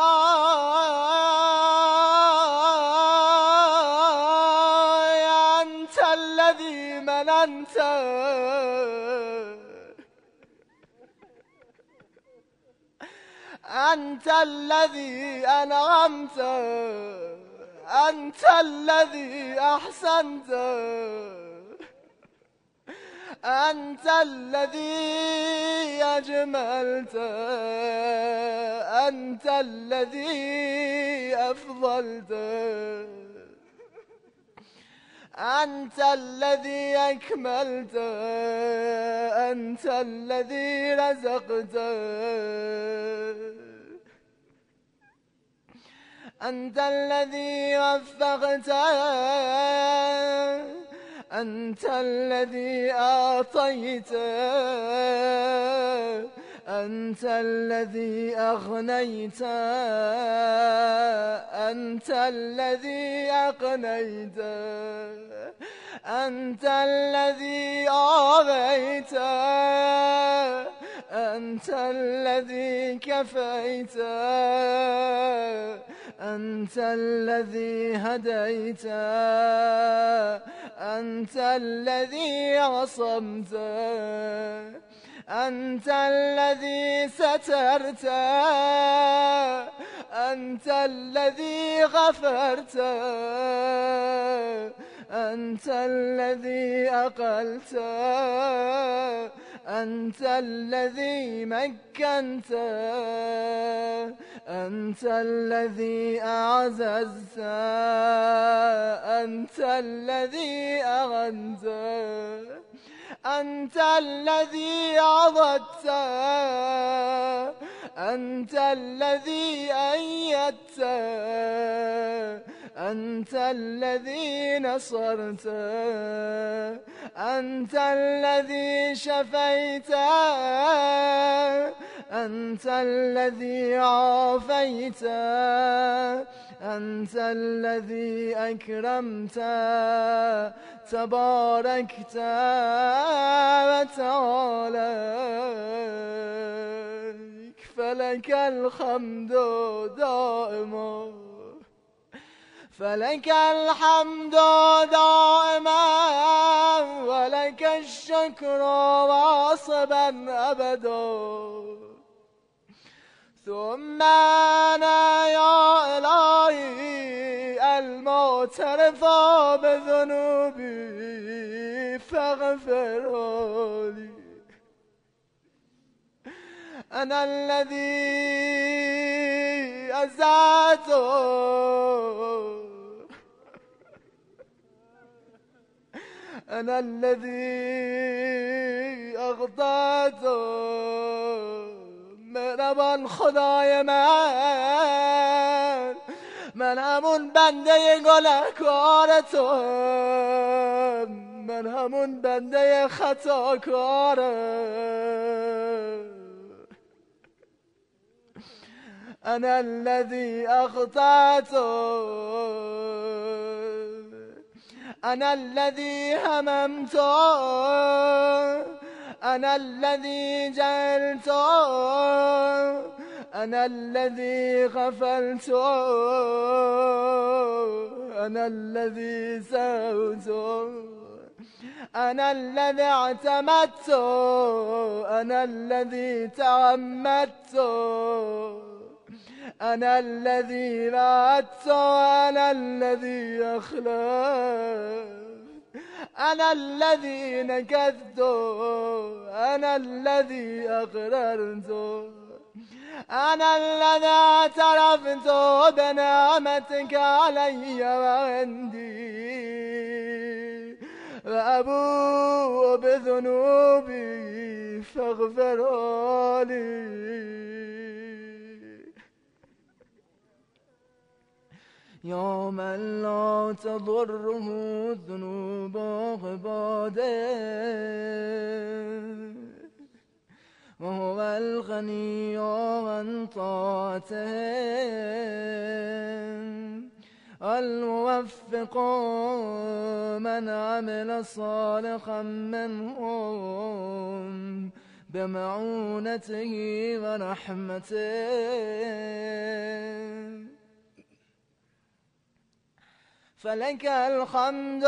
مولاي أنت الذي مننت أنت الذي أنعمت أنت الذي أحسنت أنت الذي أجملت أنت الذي أفضلت أنت الذي أكملت أنت الذي رزقت أنت الذي وفقت أنت الذي أعطيت أنت الذي أغنيت، أنت الذي أقنيت، أنت الذي آويت، أنت الذي كفيت، أنت الذي هديت، أنت الذي عصمت، أنت الذي سترت، أنت الذي غفرت، أنت الذي أقلت، أنت الذي مكنت، أنت الذي أعززت، أنت الذي أغنت، أنت الذي عضدت، أنت الذي أيدت، أنت الذي نصرت، أنت الذي شفيت، أنت الذي عافيت، أنت الذي أكرمت، تباركت وتعاليت، فلك الحمد دائما، فلك الحمد دائما، ولك الشكر واصبا أبدا. ثم أنا يا إلهي المعترف بذنوبي فاغفر لي. أنا الذي أزعت، أنا الذي أغضات من خدای من همون بنده گناهکار تو، من همون بنده خطاکارم. أنا الذي أخطأت، أنا الذي هممت، أنا الذي جهلت، أنا الذي غفلت، أنا الذي سهوت، أنا الذي اعتمدت، أنا الذي تعمدت، أنا الذي رأت، أنا الذي أخلف، أنا الذي نكثت، أنا الذي أقررت، أنا الذي اعترفت بنعمتك علي وعندي، وأبوء بذنوبي فاغفر لي. يا من لا تضره ذنوب عباده، وهو الغني عن طاعته، الموفق من عمل صالحا منهم بمعونته ورحمته. فلك الحمد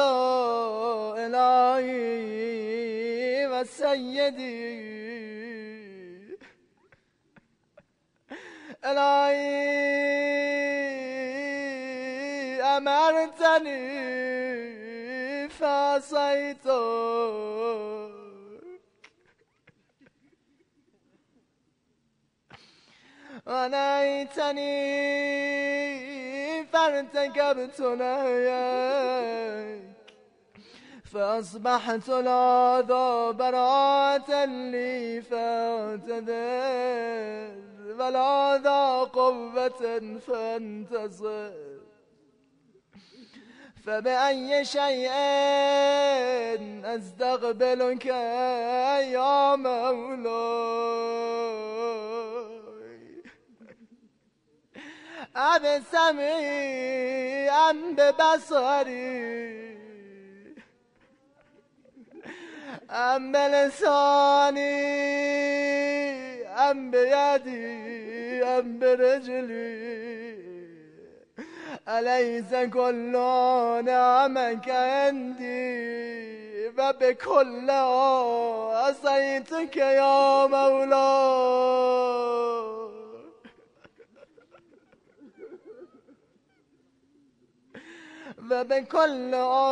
إلهي وسيدي، إلهي أمرتني فعصيت، ونهيتني فارتكبت نهيك، فأصبحت لا ذا براءة لي فاعتذر، ولا ذا قوة فانتصر. فبأي شيء أستقبلك يا مولاي؟ أبسمي أم ببصري أم بلساني أم بيدي أم برجلي أليس كل نعمك عندي فبكل عصيتك يا مولاي فبكل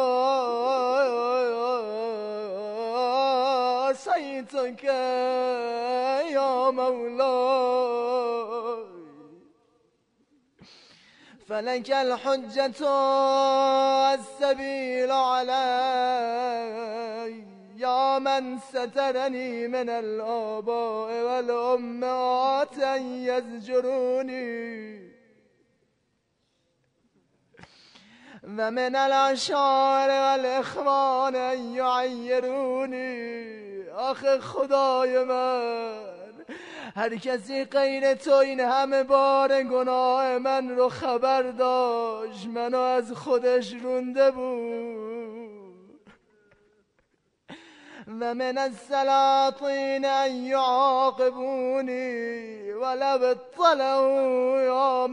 عصيتك يا مولاي فلك الحجة والسبيل علي يا من سترني من الآباء والأمهات أن يزجروني ومن الأشعار والإخوان أن يعیرونی. آخه خدای من، هر کسی غیر تو این همه بار گناه من رو خبر داشت، منو از خودش رونده بود. و من السلاطین ان یعاقبونی ولو اطلعوا یا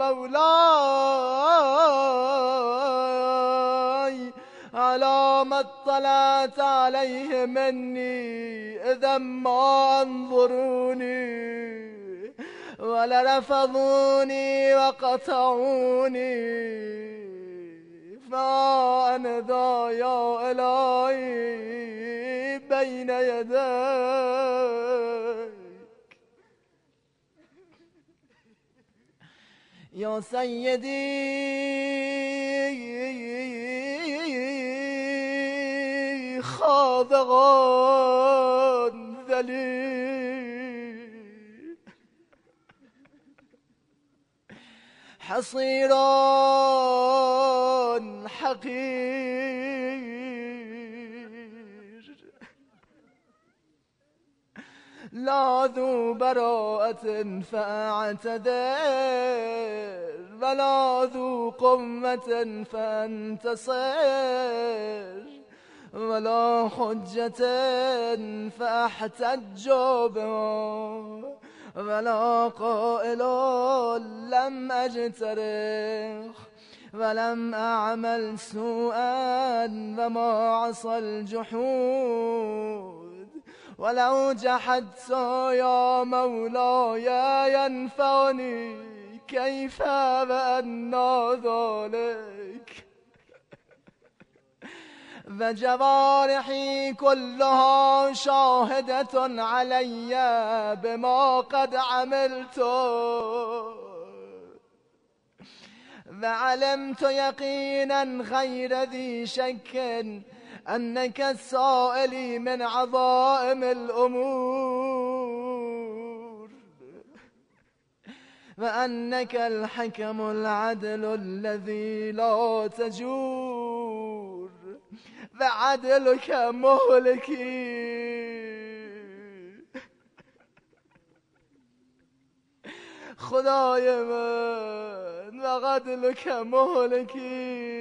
مولاي على ما اطلعت عليه مني اذا ما انظروني ولرفضوني وقطعوني فأنا ذا يا إلهي بين يديك يا سيدي خاضعان ذليل حصيران حقير لا ذو براءة فأعتذر ولا ذو قوة فأنتصر ولا حجة فأحتج بها ولا قائل لم أجترح ولم أعمل سوءا وما عصى الجحود ولو جحدت يا مولاي ينفعني كيف وأنى ذلك وجوارحي كلها شاهدة علي بما قد عملت وعلمت يقينا غير ذي شك أنك السائل من عظائم الأمور وأنك الحكم العدل الذي لا تجور وعدلك مهلكي خدای من وعدلك مهلكي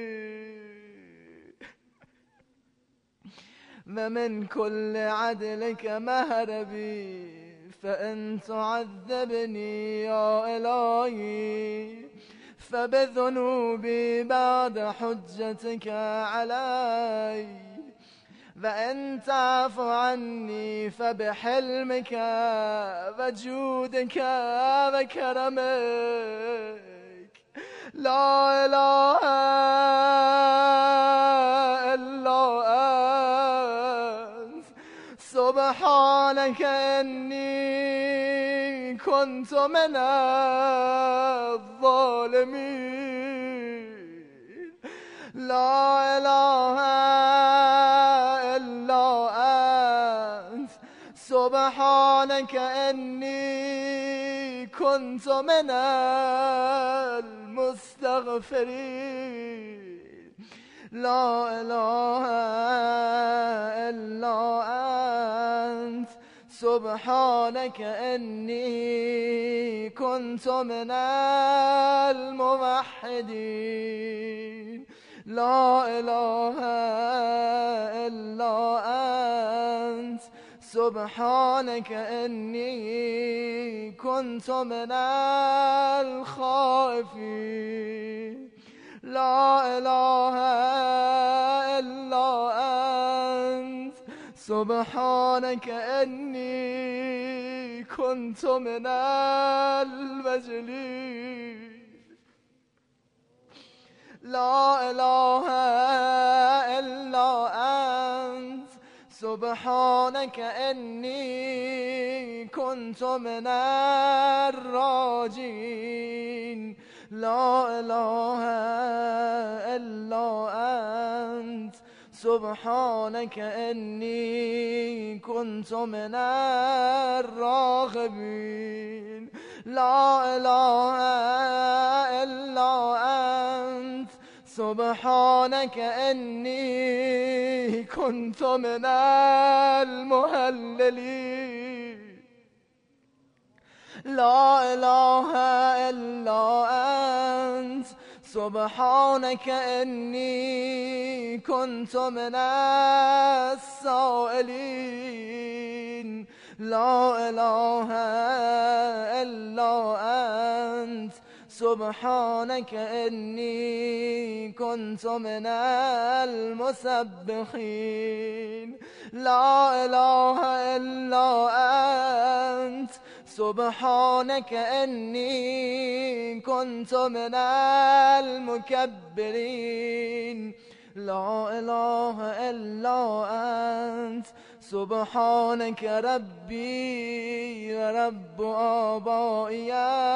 ومن كل عدلك مهربي فإن تعذبني يا إلهي فبذنوبي بعد حجتك علي وإن تعف عني فبحلمك وجودك وكرمك لا إله إلا أنت سبحانك إني كنت من الظالمين لا إله إلا أنت سبحانك إني كنت من المستغفرين لا إله إلا أنت سبحانك إني كنت من الموحدين لا إله إلا أنت سبحانك إني كنت من الخائفين لا إله إلا أنت سبحانك إني كنت من المجلين لا إله إلا أنت سبحانك إني كنت من الراجين لا إله إلا أنت سبحانك إني كنت من الراغبين لا إله إلا أنت سبحانك إني كنت من المهللين لا إله إلا أنت سبحانك إني كنت من السائلين لا إله إلا أنت سبحانك إني كنت من المسبحين لا إله إلا أنت سبحانك إني كنت من المكبرين لا إله إلا أنت سبحانك ربي ورب آبائي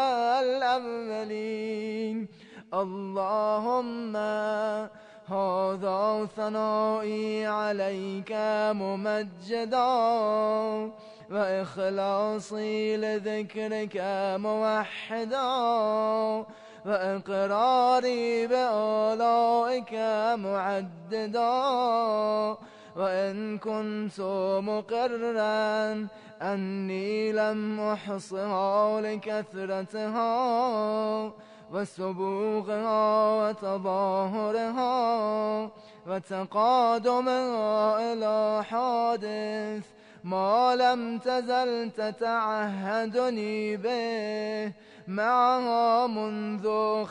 الأولين اللهم هذا ثنائي عليك ممجدا وإخلاصي لذكرك موحدا وإقراري بآلائك معددا وإن كنت مقرا أني لم أحصها لكثرتها وسبوغها وتظاهرها وتقادمها إلى حادث ما لم تزل تتعهدني به معها منذ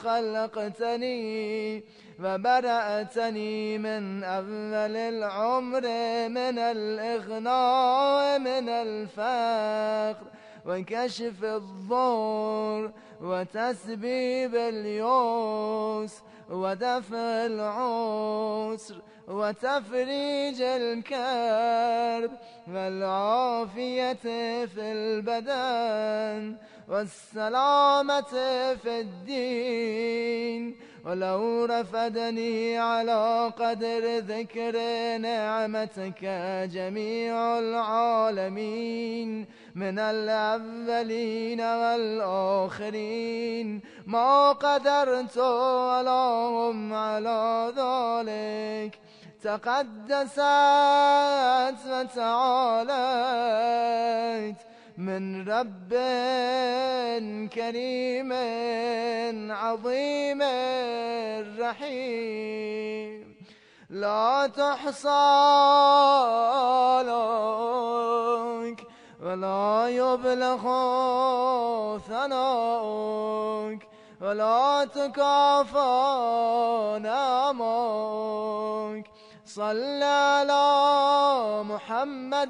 خلقتني وبرأتني من أول العمر من الإغناء من الفقر وكشف الضر وتسبيب اليوس ودفع العسر وتفريج الكرب والعافية في البدن والسلامة في الدين ولو رفدني على قدر ذكر نعمتك جميع العالمين من الأولين والآخرين ما قدرت ولهم على ذلك تقدست وتعاليت من رب كريم عظيم رحيم لا تحصى لك ولا يبلغ ثناؤك ولا تكافى نعمك صل على محمد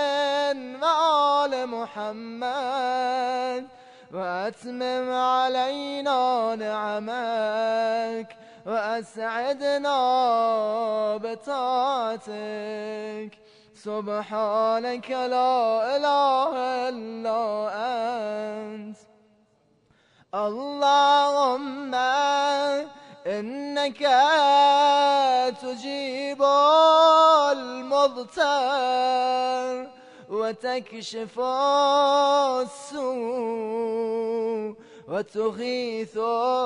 وآل محمد وأتمم علينا نعمك وأسعدنا بطاعتك سبحانك لا إله إلا أنت اللهم إنك تجيب المضطر وتكشف السوء وتغيث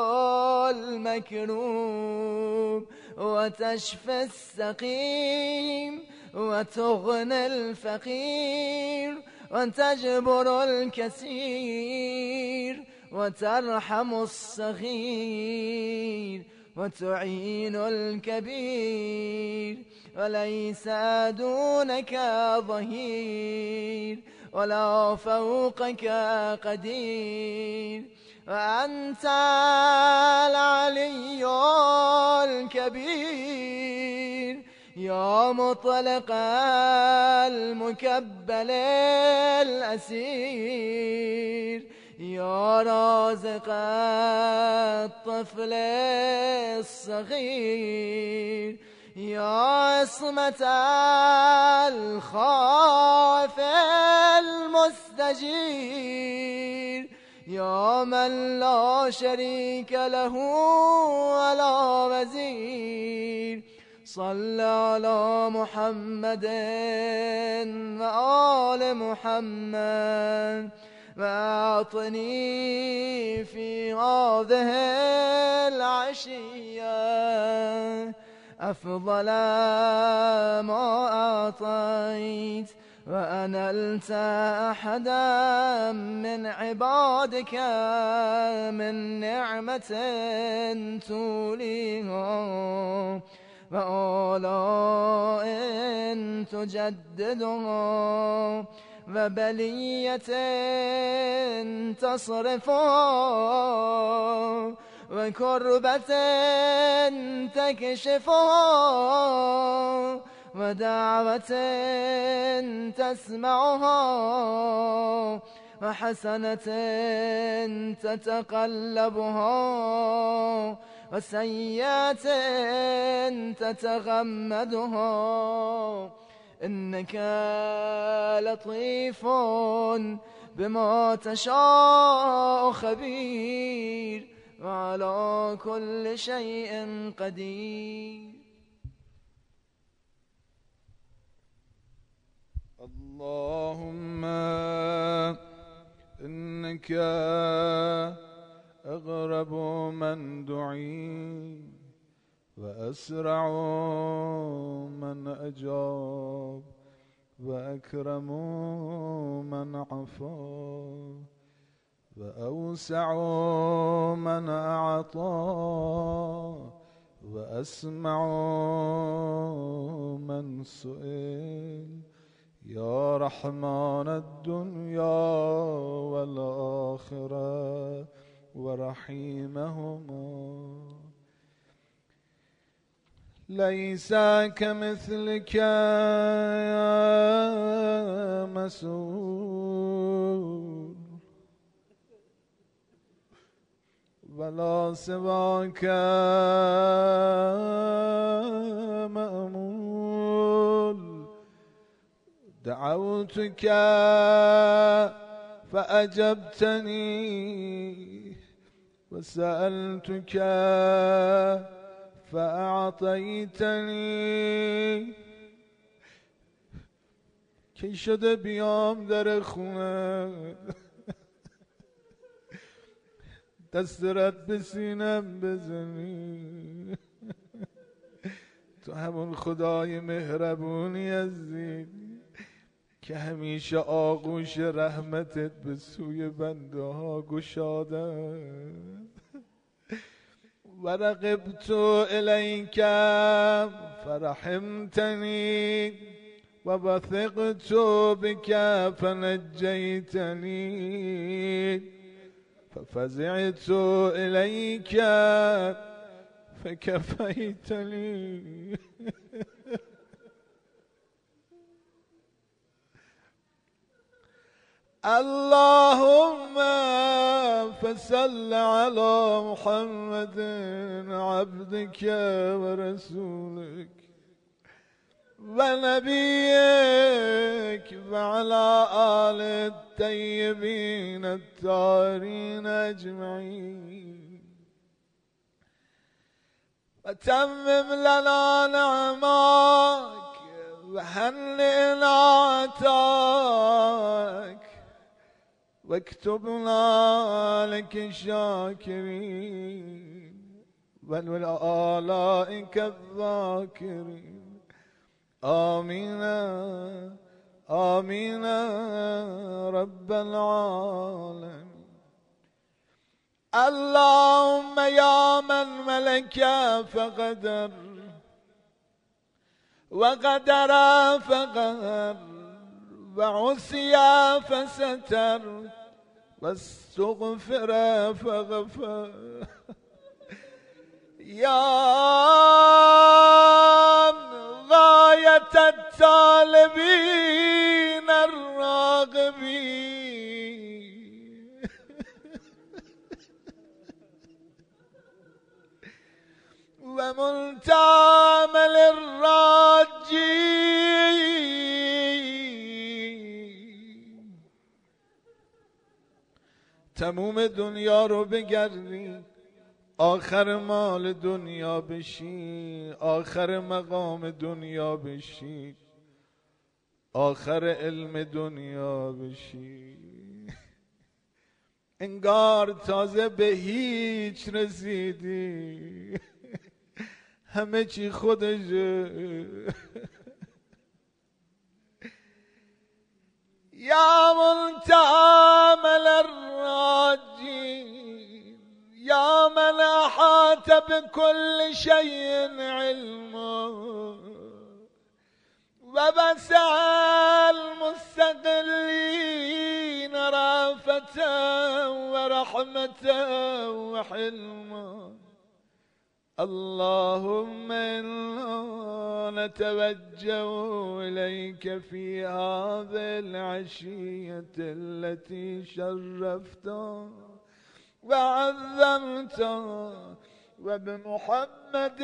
المكروب وتشفي السقيم وتغني الفقير وتجبر الكثير وترحم الصغير وتعين الكبير وليس دونك ظهير ولا فوقك قدير وأنت العلي الكبير يا مطلق المكبل الأسير يا رازق الطفل الصغير يا عصمة الخائف المستجير يا من لا شريك له ولا وزير صل على محمد وآل محمد وأعطني في هذه العشية أفضل ما أعطيت وأنلت أحدا من عبادك من نعمة توليها وآلاء تجددها وبلية تصرفها وكربة تكشفها ودعوة تسمعها وحسنة تتقلبها وسيئة تتغمدها إنك لطيف بما تشاء خبير وعلى كل شيء قدير. اللهم إنك أغرب من دعي وأسرع من أجاب وأكرم من عفا وأوسع من أعطى وأسمع من سئل يا رحمن الدنيا والآخرة ورحيمهما ليس كمثلك يا مسؤول ولا سواك مأمول دعوتك فأجبتني وسألتك فأعطيتنی کی شده بیام در خونه دست رد به سینم بزنی تو همون خدای مهربونی هستی که همیشه آغوش رحمتت به سوی بنده ها گشاده ورقبت إليك فرحمتني ووثقت بك فنجيتني ففزعت إليك فكفيتني اللهم فصل على محمد عبدك ورسولك ونبيك وعلى آل الطيبين الطاهرين أجمعين وتمم لنا نعماك وهنئنا عطاك واكتبنا لك شاكرين ولآلائك الذاكرين آمين آمين رب العالمين. اللهم يا من ملك فقدر وقدر فقهر وعصي فستر واستغفر فغفر يا غاية الطالبين الراغبين وملتعمل الراجين. تموم دنیا رو بگردی، آخر مال دنیا بشی، آخر مقام دنیا بشی، آخر علم دنیا بشی. انگار تازه به هیچ رسیدی، همه چی خودشه. یا منتعمل الراجین، یا من احاط بكل شيء علما ووسع المستقلين رأفة ورحمة وحلما. اللهم إنا نتوجه إليك في هذه العشية التي شرفتها وعظمت وبمحمد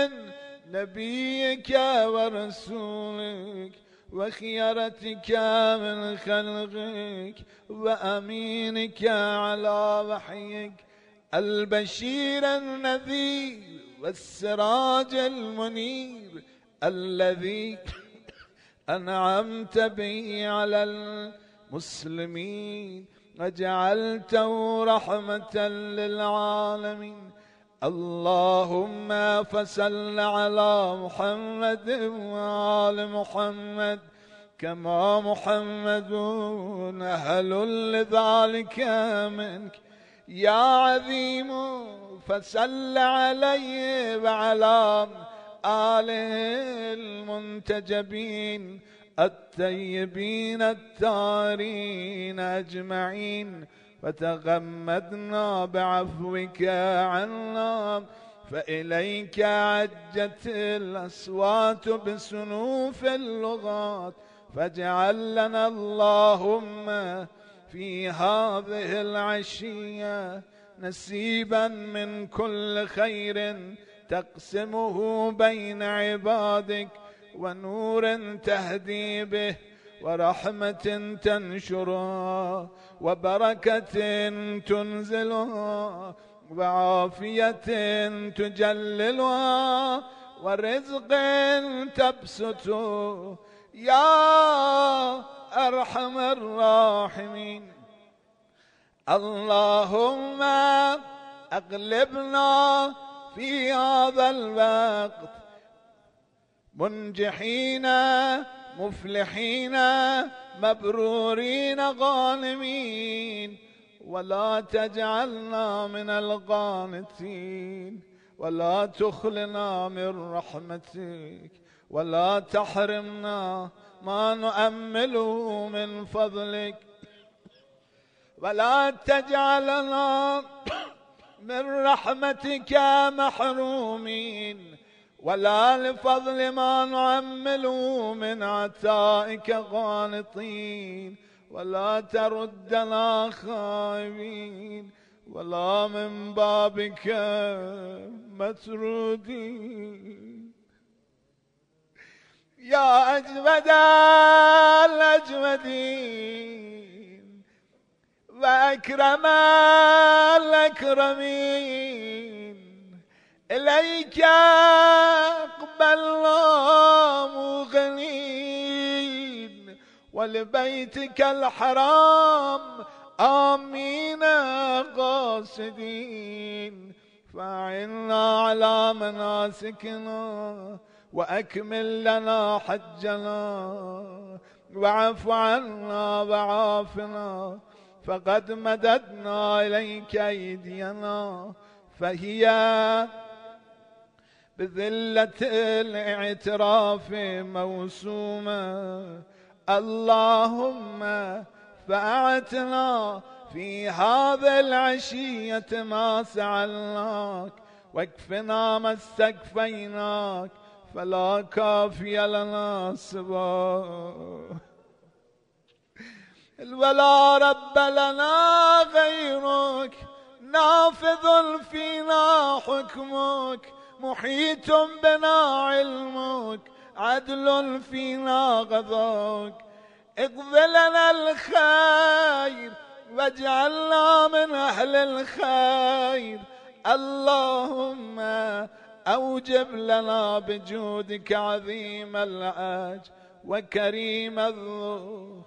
نبيك ورسولك وخيرتك من خلقك وأمينك على وحيك البشير النذير والسراج المنير الذي أنعمت به على المسلمين وجعلته رحمة للعالمين. اللهم فصل على محمد وآل محمد كما محمد أهل لذلك منك يا عظيم. فصل عليه وعلى آله المنتجبين الطيبين الطاهرين أجمعين وتغمدنا بعفوك عنا، فإليك عجت الأصوات بسنوف اللغات، فاجعل لنا اللهم في هذه العشية نصيبا من كل خير تقسمه بين عبادك، ونور تهدي به، ورحمة تنشرها، وبركة تنزلها، وعافية تجللها، ورزق تبسطه يا أرحم الراحمين. اللهم أغلبنا في هذا الوقت منجحين مفلحين مبرورين غانمين، ولا تجعلنا من القانتين، ولا تخلنا من رحمتك، ولا تحرمنا ما نؤمله من فضلك، ولا تجعلنا من رحمتك محرومين، ولا لفضل ما نعمله من عطائك قانطين، ولا تردنا خائبين، ولا من بابك مطرودين. يا أجود الأجودين وأكرم الأكرمين، إليك أقبلنا مغنين، ولبيتك الحرام آمين قاصدين. فأعنا على مناسكنا، وأكمل لنا حجنا، واعف عنا وعافنا فقد مددنا إليك أيدينا فهي بذلة الاعتراف موسومة. اللهم فأعتنا في هذه العشية ما سألناك واكفنا ما استكفيناك فلا كافي لنا سواك ولا رب لنا غيرك نافذ فينا حكمك محيط بنا علمك عدل فينا قضاك اقض لنا الخير واجعلنا من أهل الخير. اللهم أوجب لنا بجودك عظيم الأجر وكريم الذوق.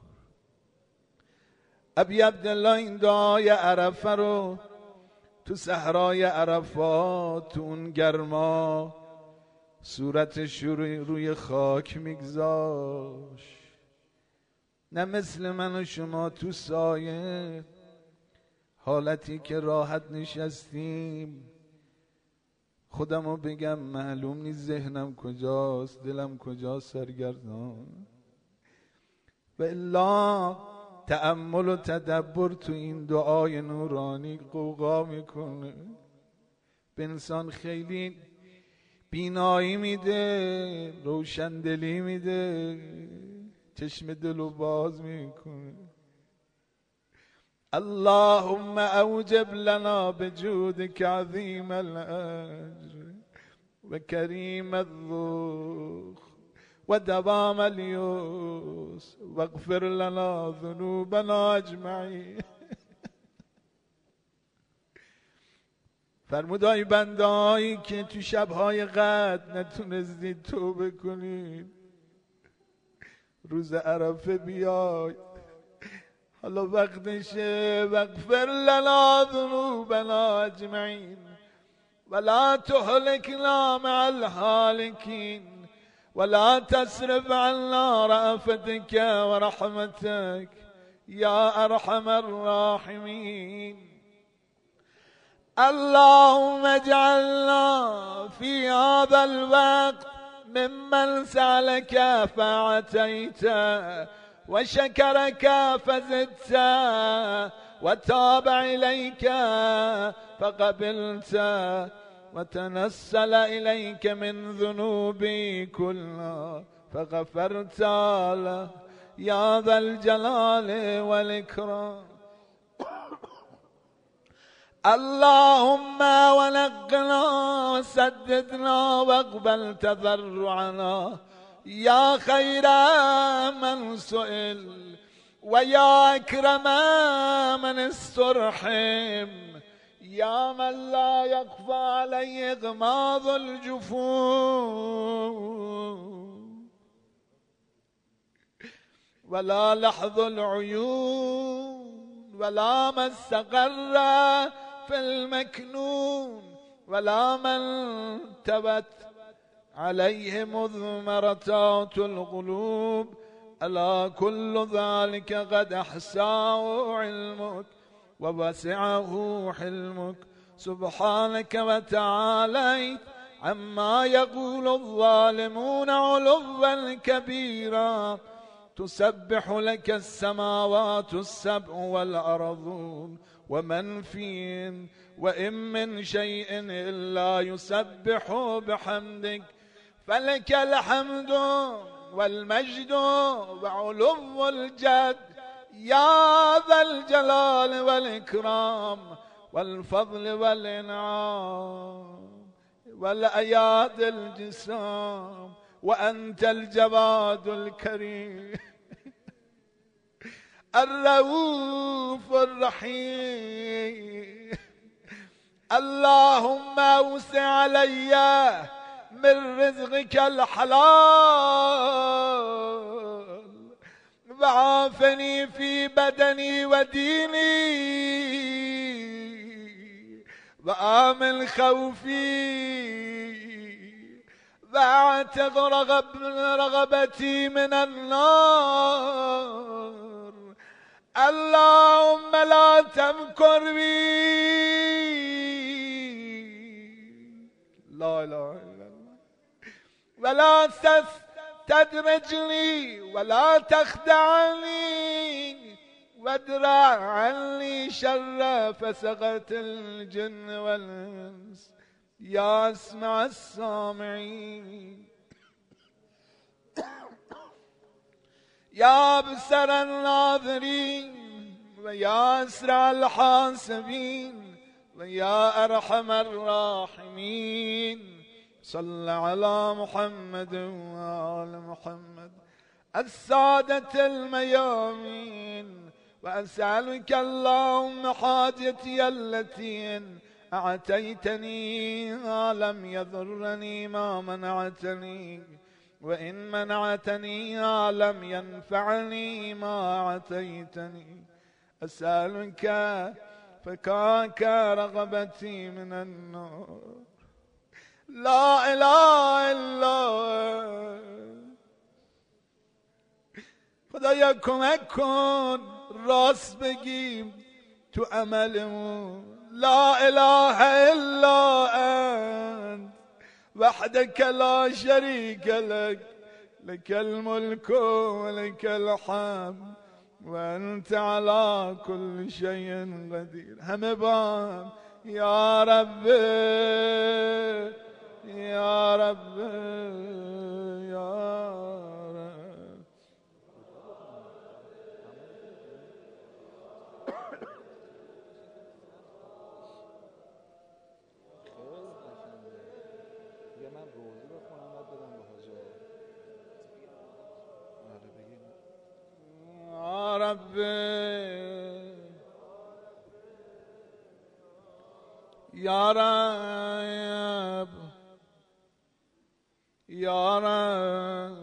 ابی عبدالله این دعای عرفه رو تو صحرای عرفات تو اون گرما صورتش روی خاک میگذاشت، نه مثل من و شما تو سایه حالتی که راحت نشستیم خودمو بگم معلوم نیست ذهنم کجاست دلم کجاست سرگردان. و الا تأمل و تدبر تو این دعای نورانی قوقا میکنه، به انسان خیلی بینایی میده، روشندلی میده، چشم دلو باز میکنه. اللهم اوجب لنا بجودك عظیم الاجر و کریم الذوق و دوام اليسر واغفر لنا ذنوبنا اجمعین. فرمودای بندهایی که تو شبهای قدر نتونستید توبه کنید روز عرفه بیاید، حالا وقتشه. واغفر لنا ذنوبنا اجمعین ولا تهلكنا مع الهالكين ولا تصرف عنا رأفتك ورحمتك يا أرحم الراحمين. اللهم اجعلنا في هذا الوقت ممن سألك فأعطيت وشكرك فزدت وتاب إليك فقبلت وتنسل إليك من ذنوبي كلها فغفرت له يا ذا الجلال والإكرام. اللهم ونقنا وسددنا واقبل تضرعنا يا خير من سئل ويا أكرم من استرحم يا من لا يخفى عليه إغماض الجفون ولا لحظ العيون ولا ما استقر في المكنون ولا من تبت عليه مضمرتات القلوب. ألا كل ذلك قد أحصاه علمك ووسعه حلمك سبحانك وتعاليت عما يقول الظالمون علوا كبيرا. تسبح لك السماوات السبع والأرضون ومن فيهن وإن من شيء إلا يسبح بحمدك فلك الحمد والمجد وعلو الجد يا ذا الجلال والإكرام والفضل والإنعام والأياد الجسام وأنت الجواد الكريم الرؤوف الرحيم. اللهم أوسع علي من رزقك الحلال وعافني في بدني وديني وآمن خوفي واعتق رغبتي من النار. اللهم لا تمكر بي، لا اله الا الله، ولا تستدرجني ولا تخدعني، وادرع عني شر فسقة الجن والانس يا اسمع السامعين، يا ابصر الناظرين، ويا اسرع الحاسبين، ويا ارحم الراحمين. صل على محمد وآل محمد السادة الميامين. وأسألك اللهم حاجتي التي إن أعطيتني لم يضرني ما منعتني، وإن منعتني لم ينفعني ما أعطيتني. أسألك فكاك رغبتي من النار. لا اله الا خدایا کمک کن راست بگیم تو عملمون. لا اله الا انت وحدك لا شريك لك، لك الملك ولك الحمد وانت على كل شيء قدير. همه با یا رب یا رب یا رب. من روزی بخونم بعد بدم به حاجه. یا رب یا رب یا رب.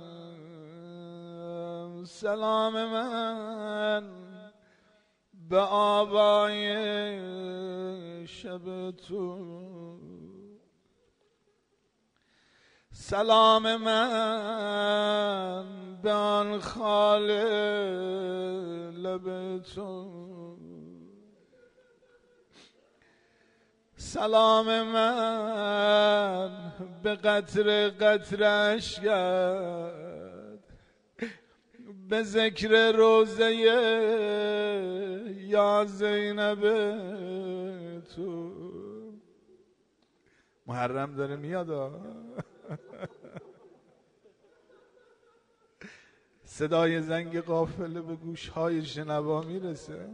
سلام من به آبای شب تو، سلام من به آن خال لب تو، سلام من به قطر قطر اشکت، به ذکر روزه یا زینب تو. محرم داره میاد صدای زنگ قافله به گوشهای شنوا میرسه.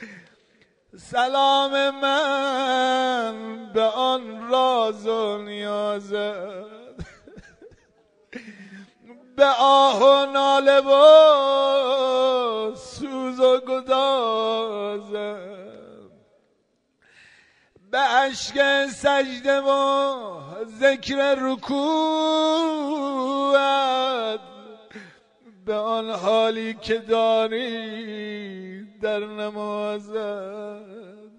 سلام من به آن راز و نیازت، به آه و ناله و سوز و گدازت، به اشک سجده و ذکر رکوعت، به آن حالی که داری در نمازت.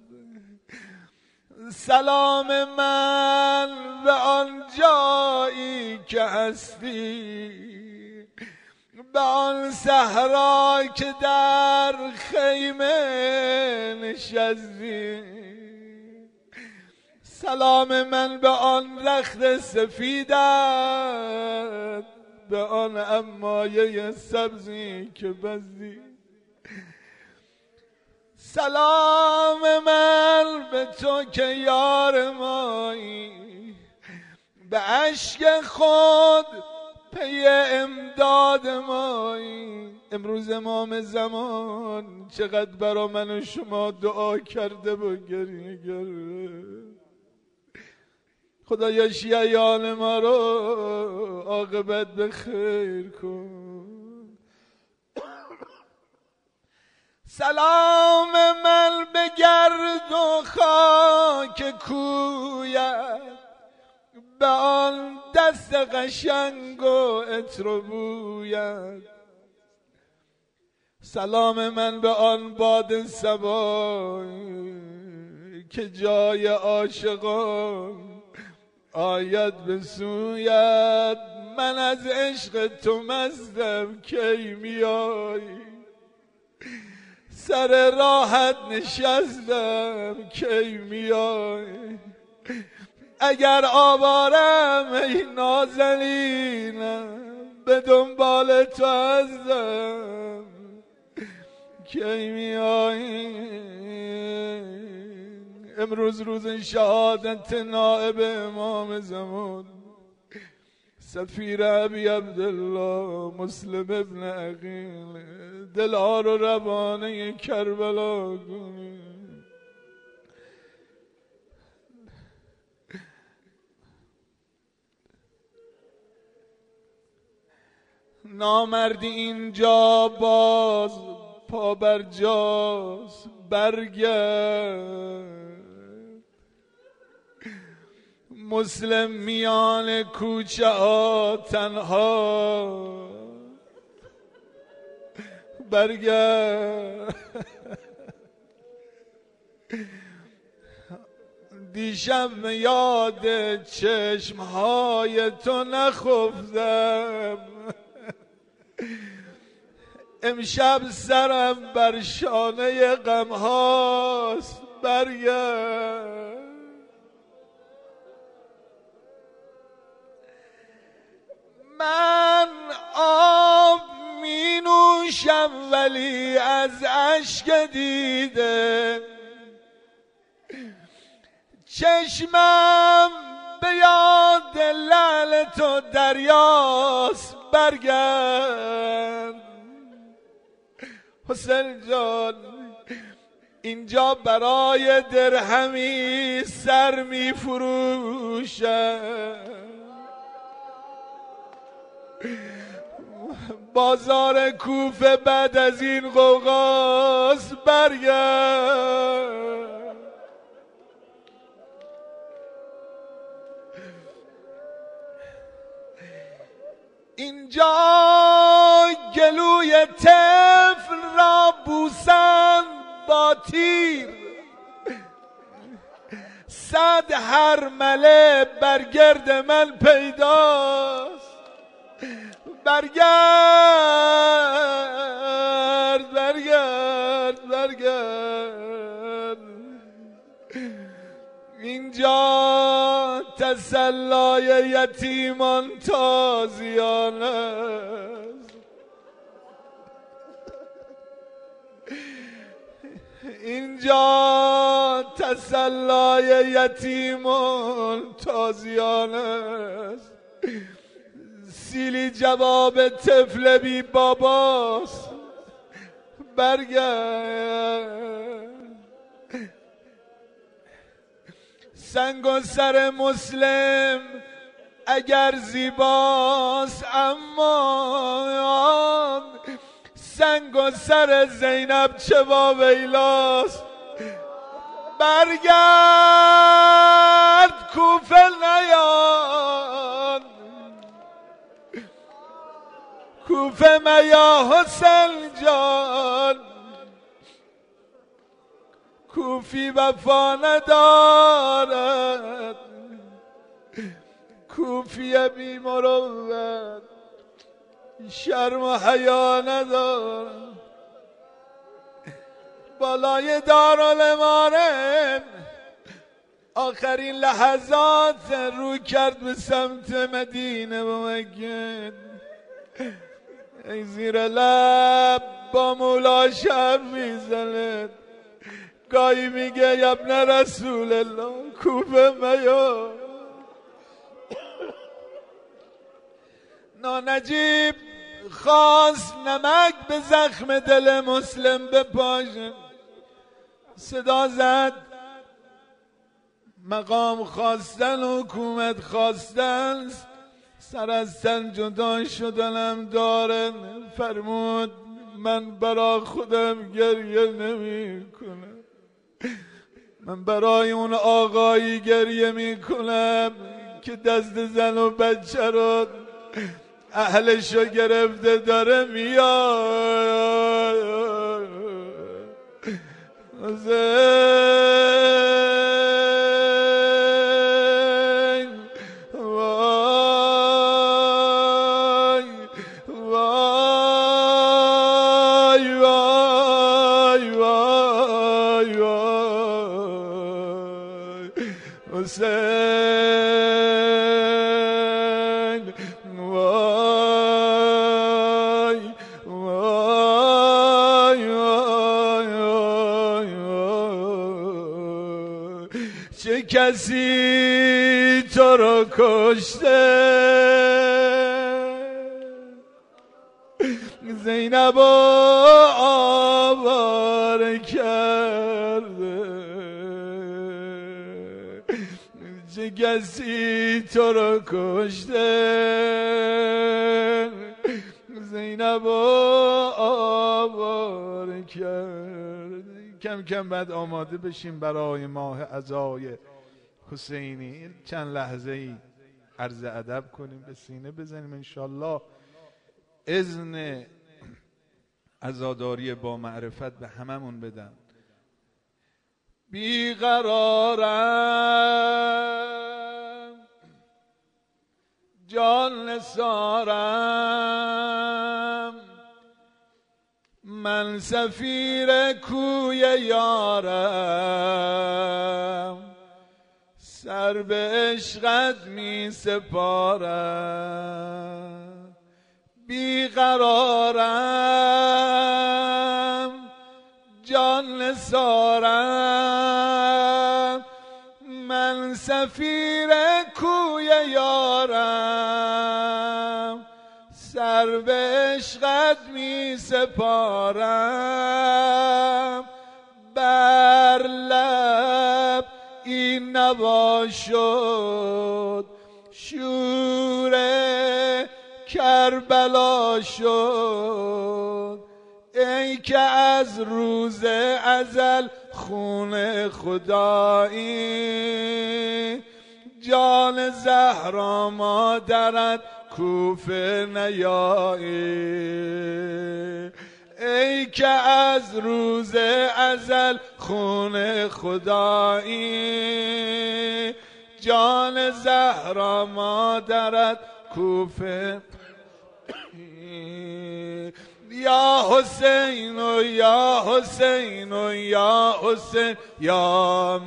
سلام من به آن جایی که هستی، به آن صحرا که در خیمه نشستی. سلام من به آن رخت سفیدت، به آن امایه سبزی که بزدی. سلام من به تو که یار مایی، به عشق خود پی امداد مایی. امروز امام زمان چقدر برا من و شما دعا کرده و گریه کرده. خدایا شیعیان ما رو عاقبت به خیر کن. سلام من به گرد و خاک کویت، به آن دست قشنگ و عطر و بویت. سلام من به آن باد صبایی که جای عاشقان آید به سویت من از عشق تو مستم کی میای، سر راحت نشستم کی میای، اگر آوارم ای نازنینم به دنبال تو هستم کی میای. امروز روز شهادت نائب امام زمان سفیر ابی عبدالله مسلم ابن عقیل، دلها رو روانه کربلا کنی. نامردی اینجا باز پا بر جاست برگرد، مسلم میان کوچه ها تنها برگرد. دیشب یاد چشمهای تو نخفتم، امشب سرم بر شانه غم هاست برگرد. من آب می نوشم ولی از اشک دیده، چشمم به یاد لعل تو دریاست برگرد. حسین جان اینجا برای درهمی سر می فروشم، بازار کوفه بعد از این غوغاست برگرد. اینجا گلوی طفل را بوسن با تیر، صد هرمله بر گرد من پیداست برگرد برگرد برگرد. اینجا تسلای یتیمان تازیان است، اینجا تسلای یتیمان تازیان است. سیلی جواب طفل بی باباست برگرد. سنگ و سر مسلم اگر زیباست، اما سنگ و سر زینب چه واویلاست برگرد. کوفه نیان کوفه میا حسین جان، کوفی وفا ندارد، کوفی بی مروت شرم و حیا ندارد. بالای دارالامارن آخرین لحظات رو کرد به سمت مدینه و مکه، ای زیر لب با مولا شب میزند، گاهی میگه یا ابن رسول الله کوفه میا. نانجیب خواست نمک به زخم دل مسلم بپاشه، صدا زد مقام خواستن حکومت خواستن، سر از تن جدا شدنم داره. فرمود من برا خودم گریه نمی کنم، من برای اون آقایی گریه می کنم که دست زن و بچه رو اهلشو گرفته داره میاد. کسی تو رو کشته، زینب آواره کرده، چه کسی تو رو کشته، زینب آواره کرده. کم کم بعد آماده بشیم برای ماه عزای حسینی. چند لحظه ای عرض ادب کنیم، به سینه بزنیم، انشالله اذن عزاداری با معرفت به هممون بدن. بیقرارم جان نثارم، من سفیر کوی یارم، سر به عشقت می سپارم. بیقرارم جان نثارم، من سفیر کوی یارم، سر به عشقت می سپارم. بر لب این نوا شد، شور کربلا شد، ای که از روز ازل خون خدایی، جان زهرا مادرت کوفه نیایی. ای که از روز ازل خون خدایی، جان زهرا مادرت کوفه. یا حسین و یا حسین و یا حسین یا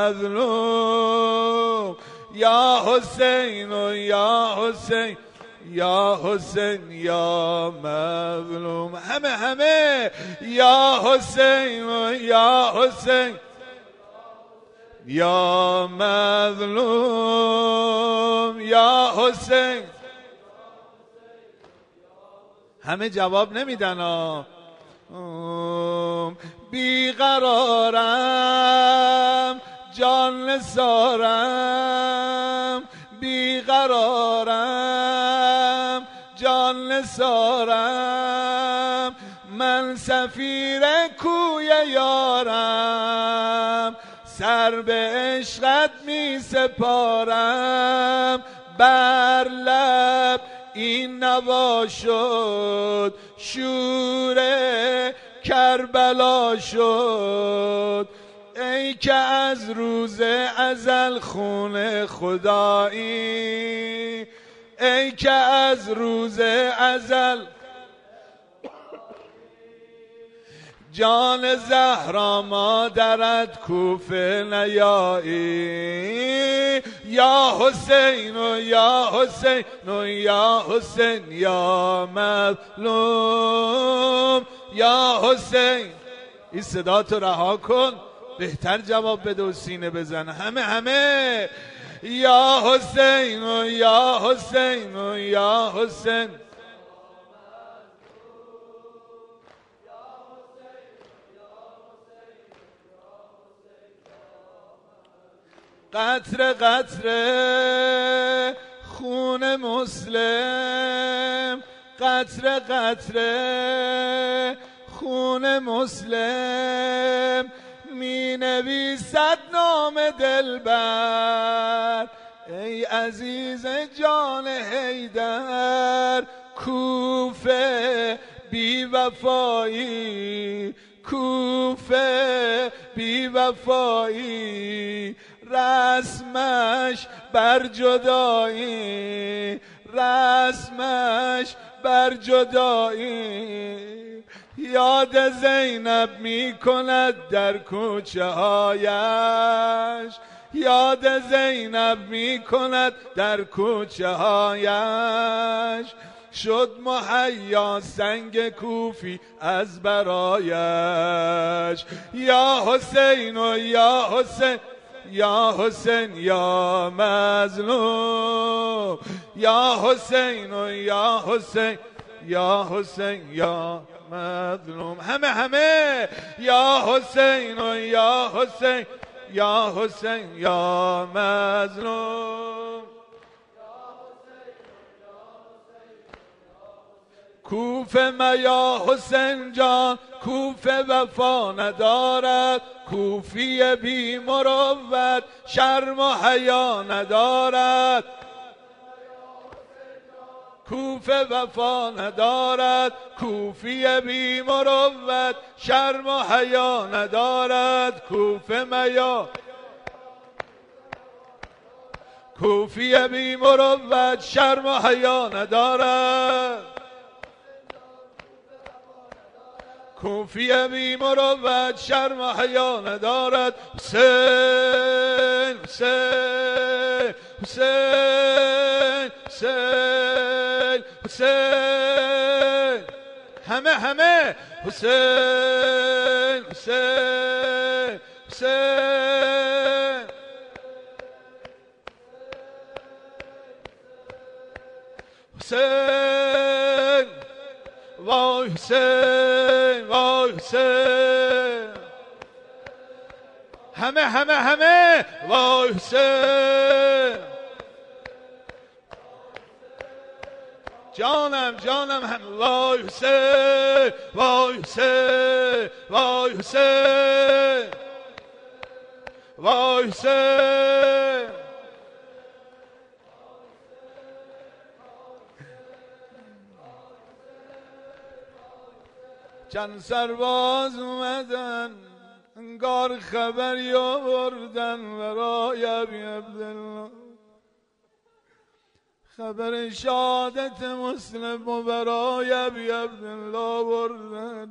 مظلوم، یا حسین و یا حسین یا حسین یا مظلوم. همه یا حسین و یا حسین یا مظلوم، یا حسین. همه جواب نمیدن ها. بیقرارم جان نثارم، بیقرارم جان نثارم، من سفیر کوی یارم، سر به عشقت می سپارم. بر لب این نوا شد، شور کربلا شد، ای که از روز ازل خون خدایی، ای که از روز ازل جان زهرا مادرت کوفه نیایی. یا حسین و یا حسین و یا حسین یا مظلوم، یا حسین. این صدا تو رها کن، بهتر جواب بده و سینه بزن. همه یا حسین و یا حسین و یا حسین. قطره قطره خون مسلم، قطره قطره خون مسلم، می نویسد نام دلبر. ای عزیز جان حیدر، کوفه بی وفایی، کوفه بی وفایی، رسمش بر جدایی، رسمش بر جدایی. یاد زینب می کند در کوچه هایش، یاد زینب می کند در کوچه هایش. شد مهیا سنگ کوفی از برایش. یا حسین و یا حسین یا حسین یا مظلوم، یا حسین و یا حسین، یا حسین یا مظلوم. همه یا حسین و یا حسین، یا حسین یا مظلوم. کوفه یا حسین جان، کوفه وفا ندارد، کوفی بی مروت شرم و حیا ندارد. کوفه وفا ندارد، کوفی بی مروت شرم و حیا ندارد. کوفه میا کوفی بی مروت شرم و حیا ندارد. کوفی بی مروت شرم و حیا ندارد. حسین حسین حسین حسین حسین. همه حسین حسین حسین. حسین وای حسین وای حسین. همه وای حسین. جانم هم وای حسین وای حسین وای حسین وای حسین. چند سرباز اومدن انگار خبری آوردن برای ابی عبدالله، خبر شهادت مسلم و برای ابی عبدالله بردن.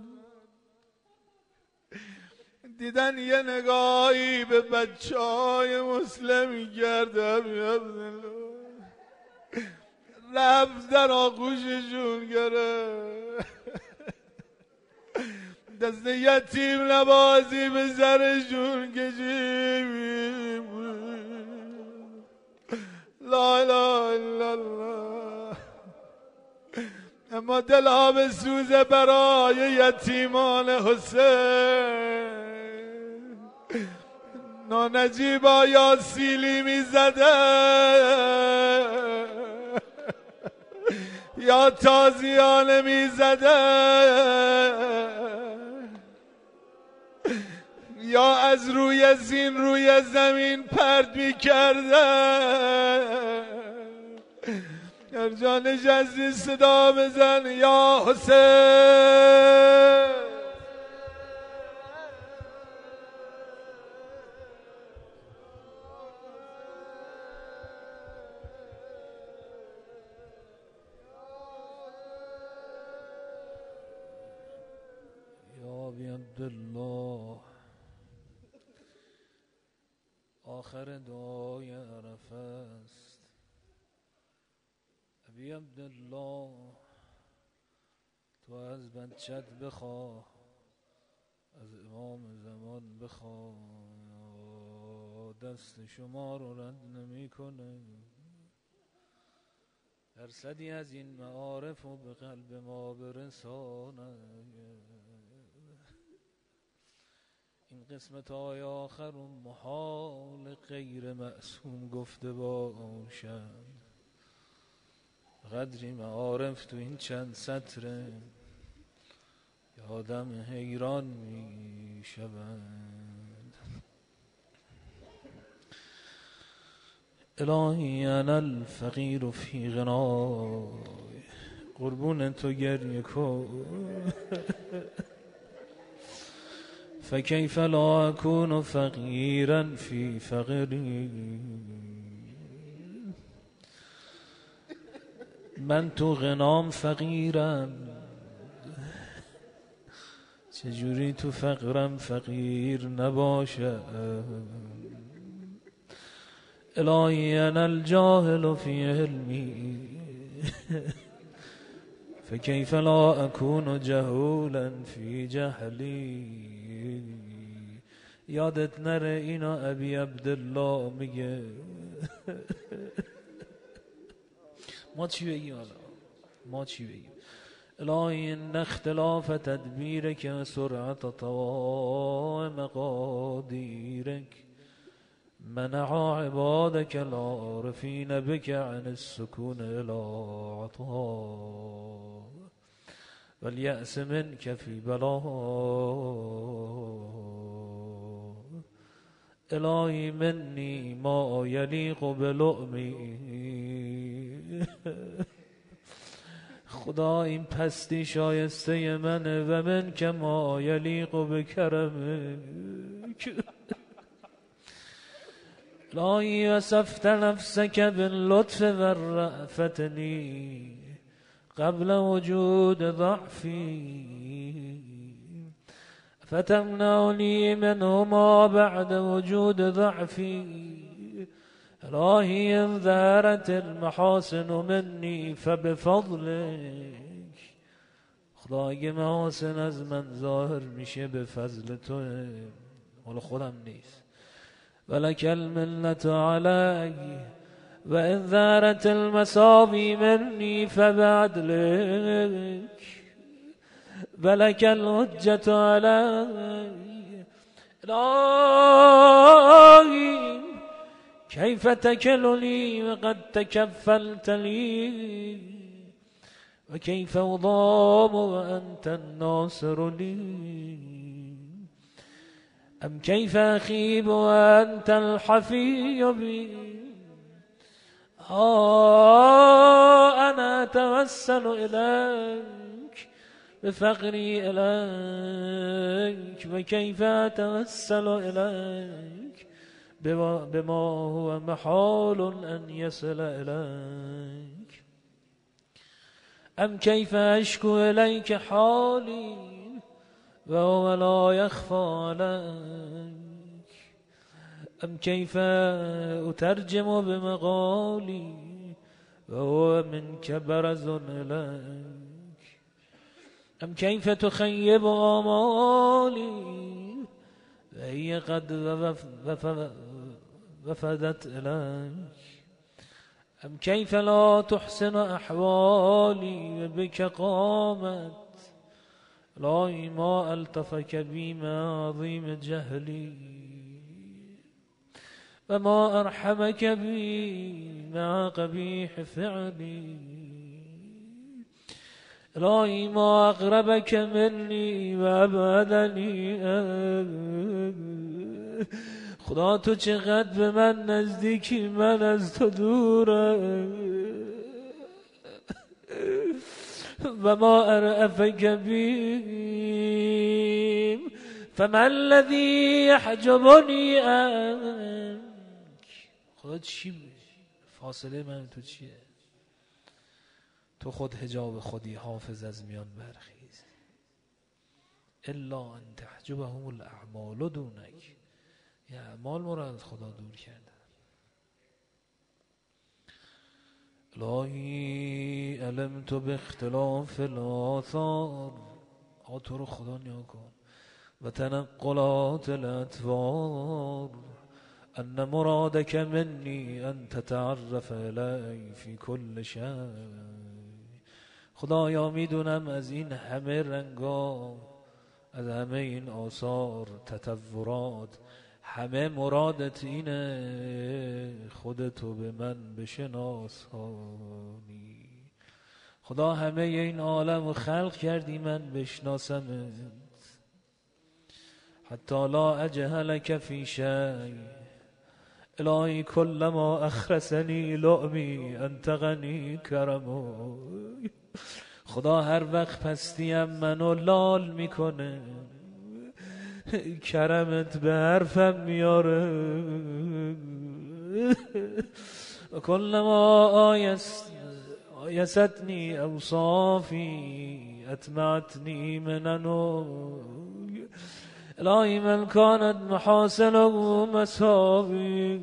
دیدن یه نگاهی به بچه های مسلم کرد ابی عبدالله، رفت در آغوششون گرفت، دست یتیم نبازی به سرشون کشید. لا اله الا الله. اما دلها به سوز برای یتیمان حسین. نانجیبا یا سیلی می زده یا تازیانه می زده یا از روی زین روی زمین پرد می کرده. در جا نشستی صدا بزن یا حسین. یا ابی عبدالله، آخر دعای عرفه است. ابی عبدالله، تو از بچت بخواه، از امام زمان بخواه، دست شما رو رد نمی کنه. درصدی از این معارف رو به قلب ما برسانه. این قسمت های آخر و محال غیر معصوم گفته باشم. قدری معارف تو این چند سطره آدم حیران می شود. الهی انا الفقیر فی غنای، قربون تو گریه کن. فکیف لا اکون فقیرا فی فقری، من تو غنام فقیرم، چجوری تو فقرم فقیر نباشم. الهی انا الجاهل فی علمی، فکیف لا اکون جهولا فی جهلی. یادت نره اینا ابی عبدالله میگه. ما چی بگیم حالا؟ ما چی بگیم؟ الهی ان اختلاف تدبیرک سرعت طوام مقادیرک منع عبادك العارفين بك عن السكون إلى عطاء واليأس منك في بلاء إلهي مني ما يليق بلؤمي. خدا این پستی شایسته منه و من که ما یلیق بکرمک. الهی وصفت نفسك باللطف والرأفتني قبل وجود ضعفي فتمنعني منهما بعد وجود ضعفي. الهی ان ظهرت المحاسن مني فبفضلك. خدا اگه محاسن از من ظاهر میشه به فضل تو، مال خودم نیست. ولك المنة علي وإن ظهرت المساوي مني فبعدلك ولك الحجة علي. إلهي كيف تكلني وقد تكفلت لي وكيف أضام وأنت الناصر لي أم كيف أخيب وأنت الحفي بي. أنا أتوسل إليك بفقري إليك وكيف أتوسل إليك بما هو محال أن يصل إليك. أم كيف أشكو إليك حالي وهو لا يخفى عليك. أم كيف أترجم بمقالي وهو منك برز إليك. أم كيف تخيب آمالي وهي قد وفدت إليك. أم كيف لا تحسن أحوالي وبك قامت. إلهي ما ألطفك بي ما عظيم جهلي وما أرحمك بي مع قبيح فعلي. إلهي ما أقربك مني وأبعدني. خدا تو چقدر به من نزدیکی من از تو دورم. و ما أرأفك بي فما الذي يحجبني عنك. خدا چی فاصله من تو چیه؟ تو خود حجاب خودی حافظ از میان برخیز. الا ان تحجبهم الاعمال دونک. یا اعمال مراد از خدا دور کرده. الهی علمت باختلاف الآثار. تو رو خدا نیا کن. و تنقلات الاطوار ان مرادك منی ان تتعرف الی فی کل شیء. خدایا میدونم از این همه رنگا، از همه این آثار تطورات، همه مرادت اینه خودتو به من بشناسانی. خدا همه این عالم رو خلق کردی من بشناسمت. حتی لا اجهلک فی شیء. الهی کلما اخرسنی لؤمی انت غنی کرمک. خدا هر وقت پستیم منو لال میکنه، کرمت به حرفم میاره. کلما آیستنی اوصافی اتمعتنی مننو. الهی من کانت محاسنه مساوی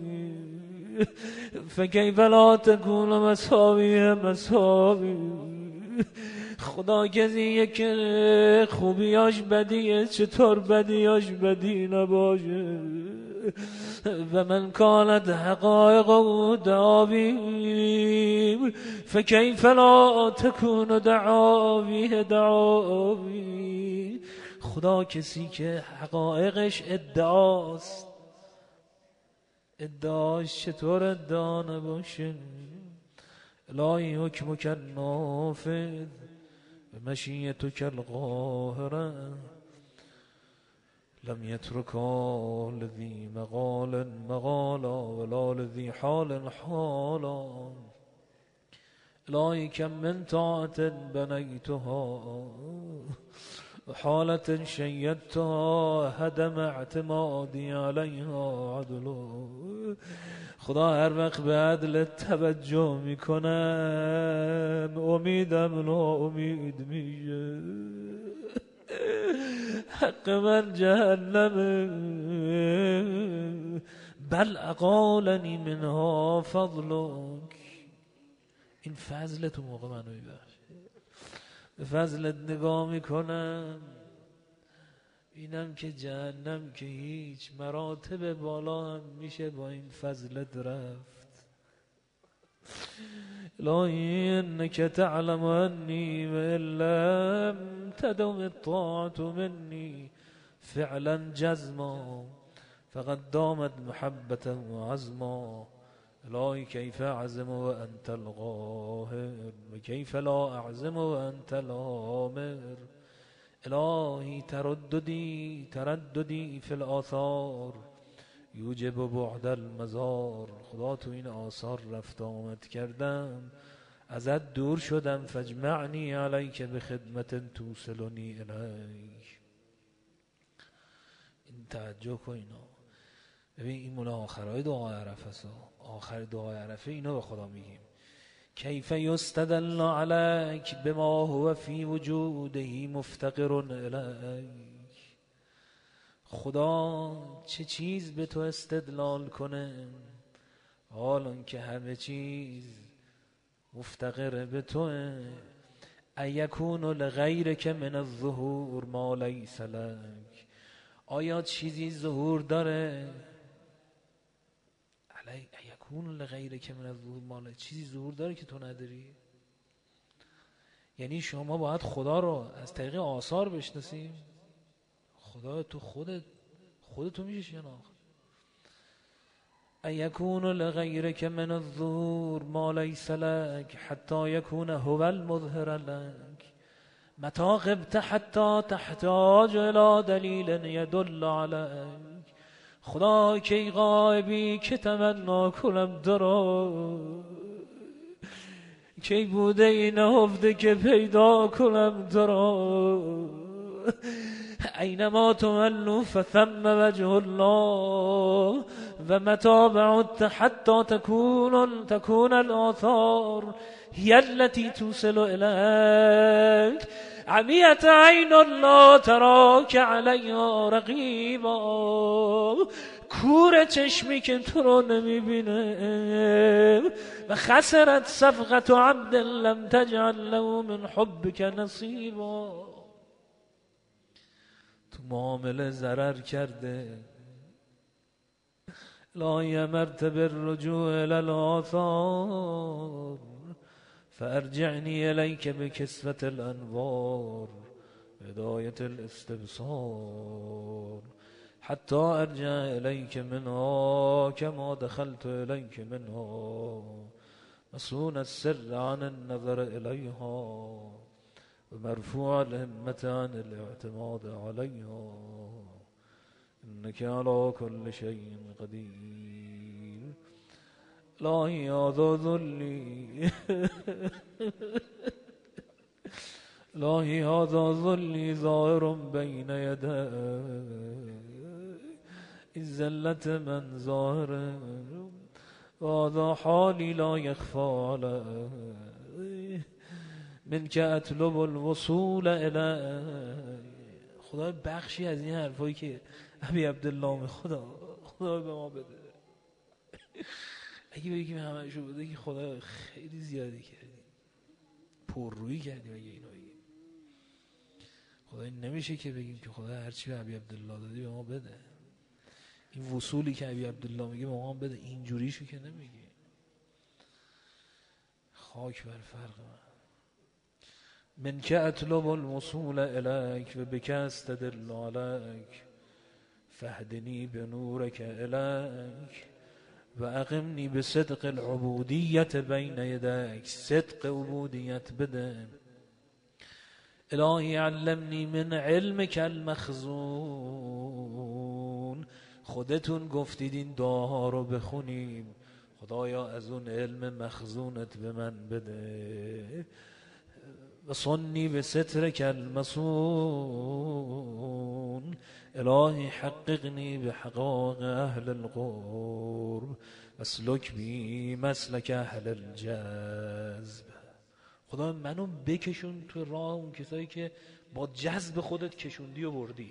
فکیف لا تکون مساوی مساوی. خدا کسیه که خوبیاش بدیه چطور بدیاش بدی نباشه و من کانت حقایق و دعاوی فکیف لا تکون دعاوی خدا کسی که حقایقش ادعاست ادعاش چطور ادعا نباشه الهی حکمک النافذ مشیتک القاهره لم يتركا لذي مقال مقالا ولا لذي حال حالا الهی کم من طاعت بنیتها حالة شیدتها هدم اعتمادی علیها عدلو خدا هر وقت به عدل توجه میکنم امیدم ناامید میشه حق من جهنمه بل اقالنی منها فضلک این فضل تو موقع منو میبخشه به فضلت نگاه میکنم اینم که جهنم که هیچ مراتب بالا هم میشه با این فضلت رفت الهی انک تعلم انی و لم تدم الطاعت منی فعلا جزما فقد دامت محبتا و عزما الهی کیف اعزم و انت القاهر و کیف لا اعزم و انت الامر الهی ترددی فی الآثار یوجب بعد المزار خدا تو این آثار رفت آمد کردم ازت دور شدم فاجمعنی علیک به خدمت توصلنی الیک این توجه کن اینا ببین این مال آخرهای دعای عرفه آخر دعای عرفه اینا به خدا میگیم کیف یستدل علیک بما هو فی وجوده مفتقر الیک خدا چه چیز به تو استدلال کنه حالان که همه چیز مفتقر به توه ایکون لغیرک من الظهور ما لیس لک آیا چیزی ظهور داره یکون لغیرک من الظهور مال چیزی ظهور داره که تو نداری یعنی شما باید خدا رو از طریق آثار بشناسی خدا تو خودتو میشه شناخت ایکون لغیرک من الظهور ما لیس لک حتی یکون هو المظهر لک متى غبت حتی تحتاج الى دلیل یدل علیک خدا کی غایبی که تمنا کنم درو کی بوده این هفته که پیدا کنم درو اینما تولوا فثم وجه الله و متى بعدت حتی تكون الآثار هي التي توصل إليك عمیت عین الله تراک علیها رقیبا کور چشمی که تو رو نمیبینه و خسرت صفقت عبد لم تجعل له من حبک نصیبا تو معامله ضرر کرده لا یمرت بالرجوع الى الاثار فارجعنی الیک بکسوة الانوار هدایت الاستبصار حتی ارجع الیک منها کما دخلت الیک منها مسون السر عن النظر الیها و مرفوع الهمت عن الاعتماد علیها انک علی کل شیء قدیر الهی هذا ذلی الهی هذا ذلی ظاهر بین یدی این ذلت من ظاهره و هذا حالی لا یخفی علی من که اطلب الوصول الی خدا بخشی از این حرفایی که ابی عبدالله خدا به ما بده اگه بگیم همه شو بده که خدا خیلی زیادی کردیم پررویی کردیم اگه اینو بگیم خدا این نمیشه که بگیم که خدا هرچی به ابی عبدالله دادی به ما بده. این وصولی که ابی عبدالله میگه به ما بده، اینجوریشو که نمیگه. خاک بر فرق من که اطلب الوصول الیک و بک استدل علیک فهدنی بنورک الیک و اقمنی بصدق العبودیت بین یدیک. صدق عبودیت بده. الهی علمنی من علمک المخزون. خودتون گفتید این دعاها رو بخونیم، خدایا از اون علم مخزونت به من بده. و صنی به سترک المصون. الهی حققنی به حقاق اهل القرب واسلک بی مسلک اهل الجذب. خدا منو بکشون تو راه اون کسایی که با جذب خودت کشوندی و بردی،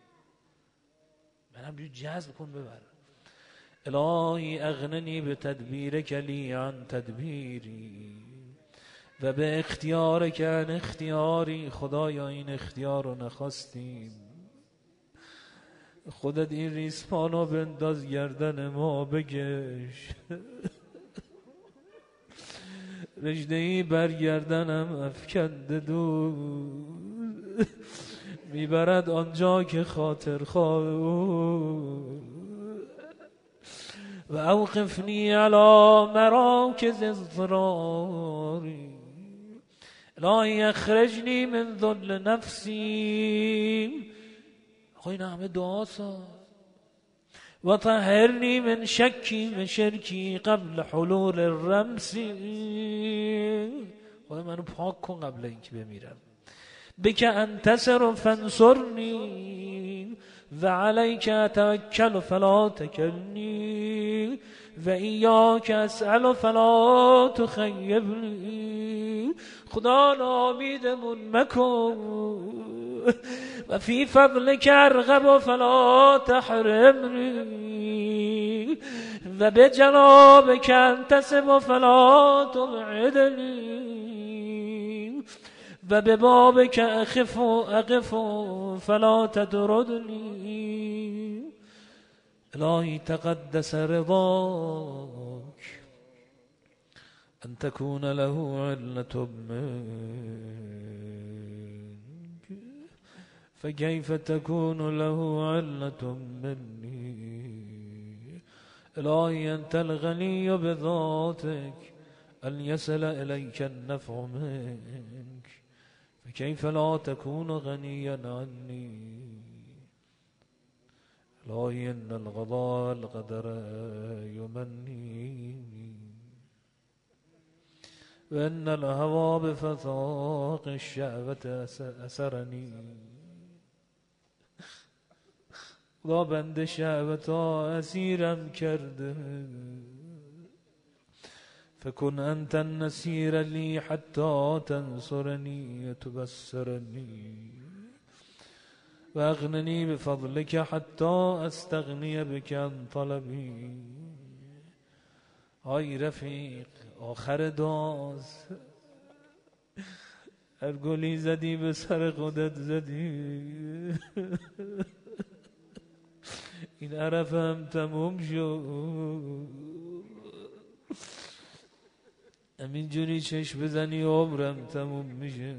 من همجور جذب کن ببر. الهی اغننی به تدبیرک لی عن تدبیری و به اختیارک عن اختیاری. خدایا این اختیار رو نخواستیم، خودت این ریسمانو بنداز گردن ما بگش. رجدهی برگردنم افکنده دور میبرد آنجا که خاطر خواه. و اوقفنی علی مراکز اضطراری. الهی اخرجنی من ذل نفسی. آقا این همه دعاسا. و طهرنی من شکی و شرکی قبل حلول الرمسی. خدا منو پاک کن قبل اینکه بمیرم. بک انتصر فانصرنی و علیک اتوکل فلا تکلنی و ایاک اسأل فلا تخیبنی. خدا ناامیدمون مکن و فی فضلک ارغب فلا تحرمنی و به جنابک انتسب فلا تبعدنی و به بابک اقف فلا تطردنی. الهی تقدس رضاک ان تكون له علة منك فكيف تكون له علة مني. الهي أنت الغني بذاتك أن يصل إليك النفع منك فكيف لا تكون غنيا عني. الهي إن القضاء والقدر يمني وإن الهوى بفثاق الشهوة أسرني. خدا بند شهوتا اسیرم کرده فکن انت النصیر لی حتی تنصرنی تبصرنی و اغننی بفضلک حتی استغنی بک عن طلبی. آی رفیق آخر داز، هر گلی زدی به سر خودت زدی. این عرفم تموم شد، همینجوری چشم بزنی عمرم تموم میشه.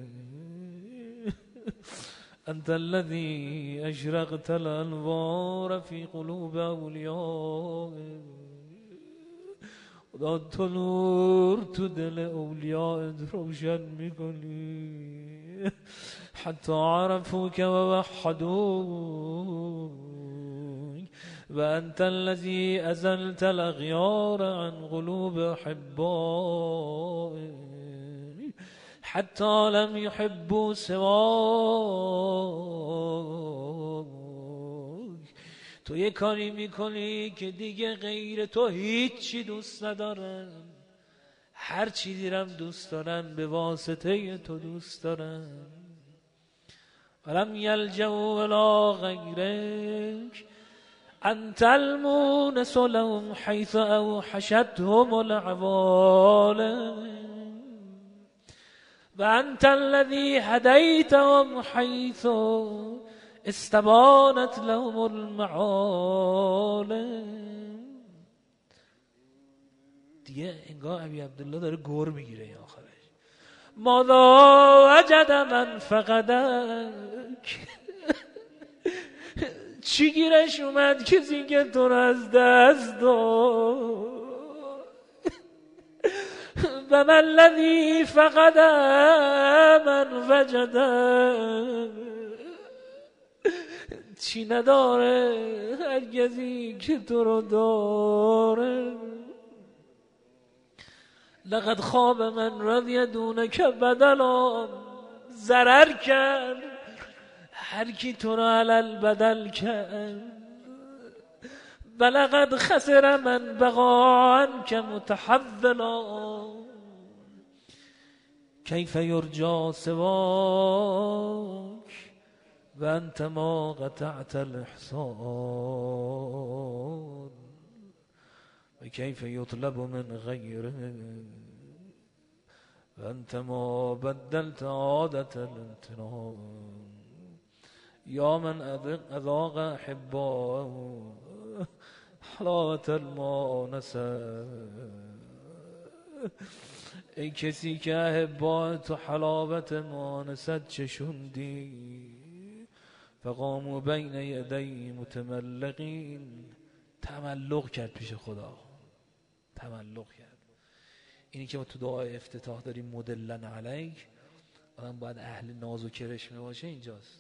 انت الذي اشرقت الانوار في قلوب اولیائك. خدا تو نور تو دل اولیائت روشن میکنی حتی عرفوک و وحدوک. و انت الذي ازلت الاغیار عن قلوب احبائك حتی لم يحبوا سواك. تو یه کاری میکنی که دیگه غیر تو هیچی دوست ندارن، هر چی دیرم دوست دارن به واسطه تو دوست دارن. ولم یلجؤوا الی غیرک انت المونس لهم حیث اوحشتهم العوالم. و انت الذی هدیتهم حیث استبانت لهم المعالم. دیگه انگار ابی عبدالله داره گور میگیره این آخرش. ماذا وجد من فقدک، چی گیرش اومد کسی که تو رو از دست داد. و من الذی فقد من وجد، چی نداره هرگزی که تو رو داره. لقد خواب من رضی دونک بدلا، ضرر کرد هر کی تو رو علل بدل کرد. و لقد خسر من بقا عنک متحولا، کیف یرجا سواک و انت ما قطعت الاحسان، و کیف یطلب من غیره و انت ما بدلت عادت الامتنان. یا من اذاق احباء حلاوت المانسه، ای کسی که احباء تو حلاوت مانست چشوندی. فقاموا بین یدی متملقین، تملق کرد پیش خدا، تملق کرد. اینی که ما تو دعای افتتاح داریم مدلن علیک، آدم باید اهل ناز و کرشمه باشه اینجاست.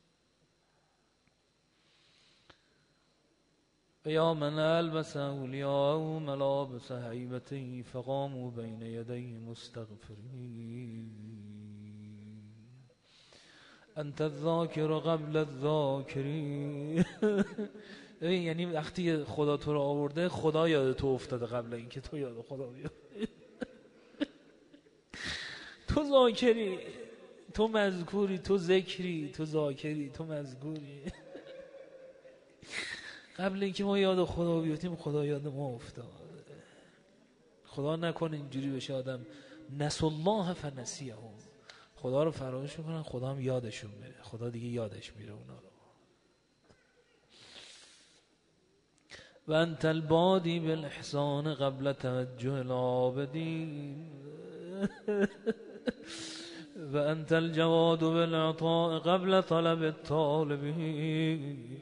و یا من البس اولیاء ملابس هیبته فقاموا بین یدی مستغفرین. انت الذاکر قبل الذاکرین. یعنی وقتی خدا تو رو آورده، خدا یاد تو افتاده قبل اینکه تو یاد خدا بیاد. تو ذاکری، تو مذکوری، تو ذکری، تو ذاکری، تو مذکوری. قبل اینکه ما یاد خدا بیفتیم خدا یاد ما افتاد. خدا نکنه اینجوری بشه آدم نسوا الله فنسیهم، خدا رو فراموش میکنن خدا هم یادشون میره، خدا دیگه یادش میره اونا رو. و انت البادی بالاحسان قبل توجه العابدین، و انت الجواد بالعطاء قبل طلب الطالبین،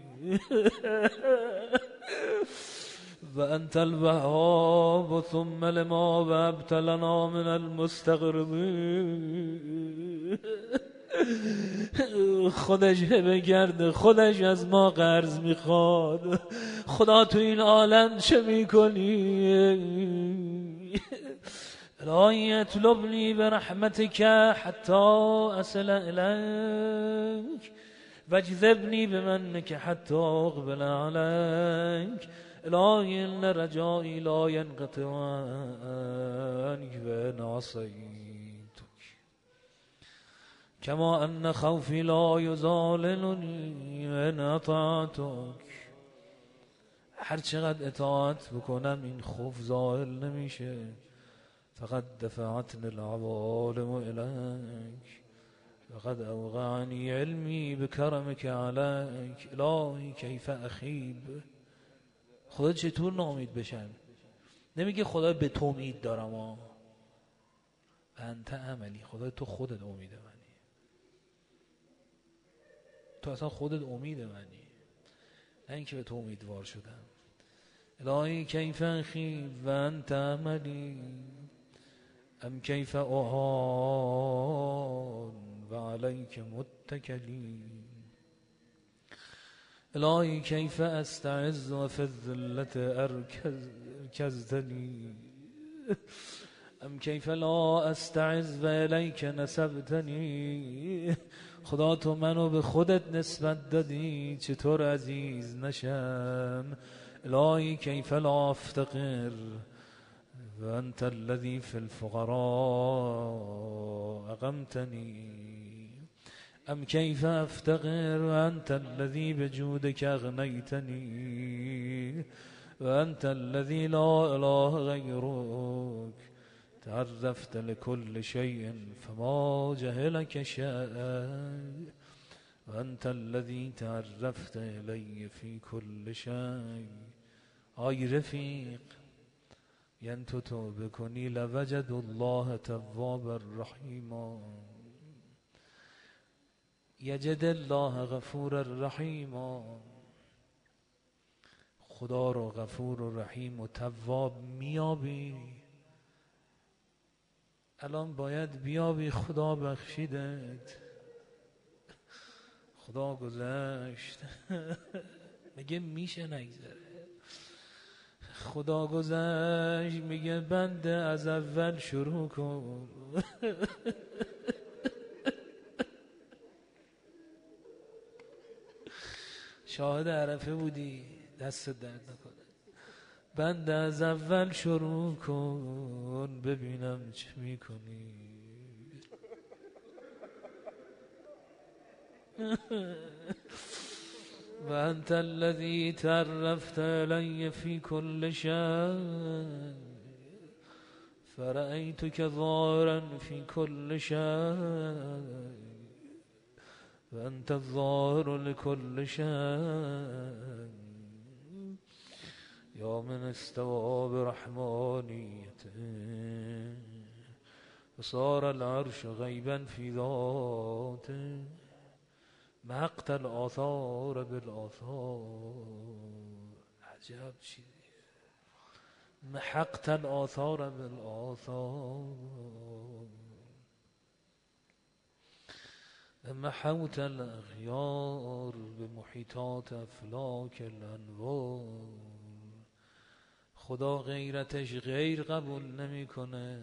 و انت الوهاب ثم لما وهبت لنا من المستغربین. خودش هبه کرده، خودش از ما قرض میخواد. خدا تو این عالم چه میکنی؟ الهی اطلبنی برحمتک حتی اصل الیک، واجذبنی بمنک حتی اقبل علیک. الهی ان رجائی لا ینقطع عنک و ان عصیتک، کما ان خوفی لا یضاللنی و ان اطعتک. هر چقدر اطاعت بکنم این خوف زائل نمیشه. فقد دفعتنی العوالم الیک، فقد اوقعنی علمی بکرمک علیک. الهی کیف اخیب. خدا چطور ناامید بشن؟ نمیگه خدا به تو امید دارم ها، انت عملی. خدا تو خودت امید منی، تو اصلا خودت امید منی، نه اینکه به تو امیدوار شدم. الهی کیف اخیب و انت عملی، ام کیف اهان و علیک متکلی. الهی کیف استعز و فی الذلت ارکزتنی، ام کیف لا استعز و الیک نسبتنی. خدا تو منو به خودت نسبت دادی، چطور عزیز نشم؟ الهی کیف لا افتقر و انت الذی فی الفقراء اقمتنی. ام کیف افتقر و انت الذی بجودک اغنیتنی، و انت الذی لا اله غیرک تعرفت لكل شيء فما جهلك شيء وأنت الذي تعرفت إلي في كل شيء. آی رفیق، ین تو توبه کنی لوجد الله توابا رحیما، یجد الله غفور رحیما. خدا رو غفور و رحیم و تواب میابی. الان باید بیابی خدا بخشیدت، خدا گذشت. میگه میشه نگذره. خدا گذشت، میگه بنده از اول شروع کن. شاهد عرفه بودی، دست درد نکنه. بنده از اول شروع کن ببینم چه میکنی. و انت الذی تعرفت الی فی کل شیء فرأیتک ظاهرا فی کل شیء و انت الظاهر لكل شیء. یا من استوى برحمانیته وصار العرش غیبا فی ذاته محقت الآثار بالآثار. عجب چیزی. محقت الآثار بالآثار محوت الاغیار بمحیطات افلاک الانوار. خدا غیرتش غیر قبول نمیکنه.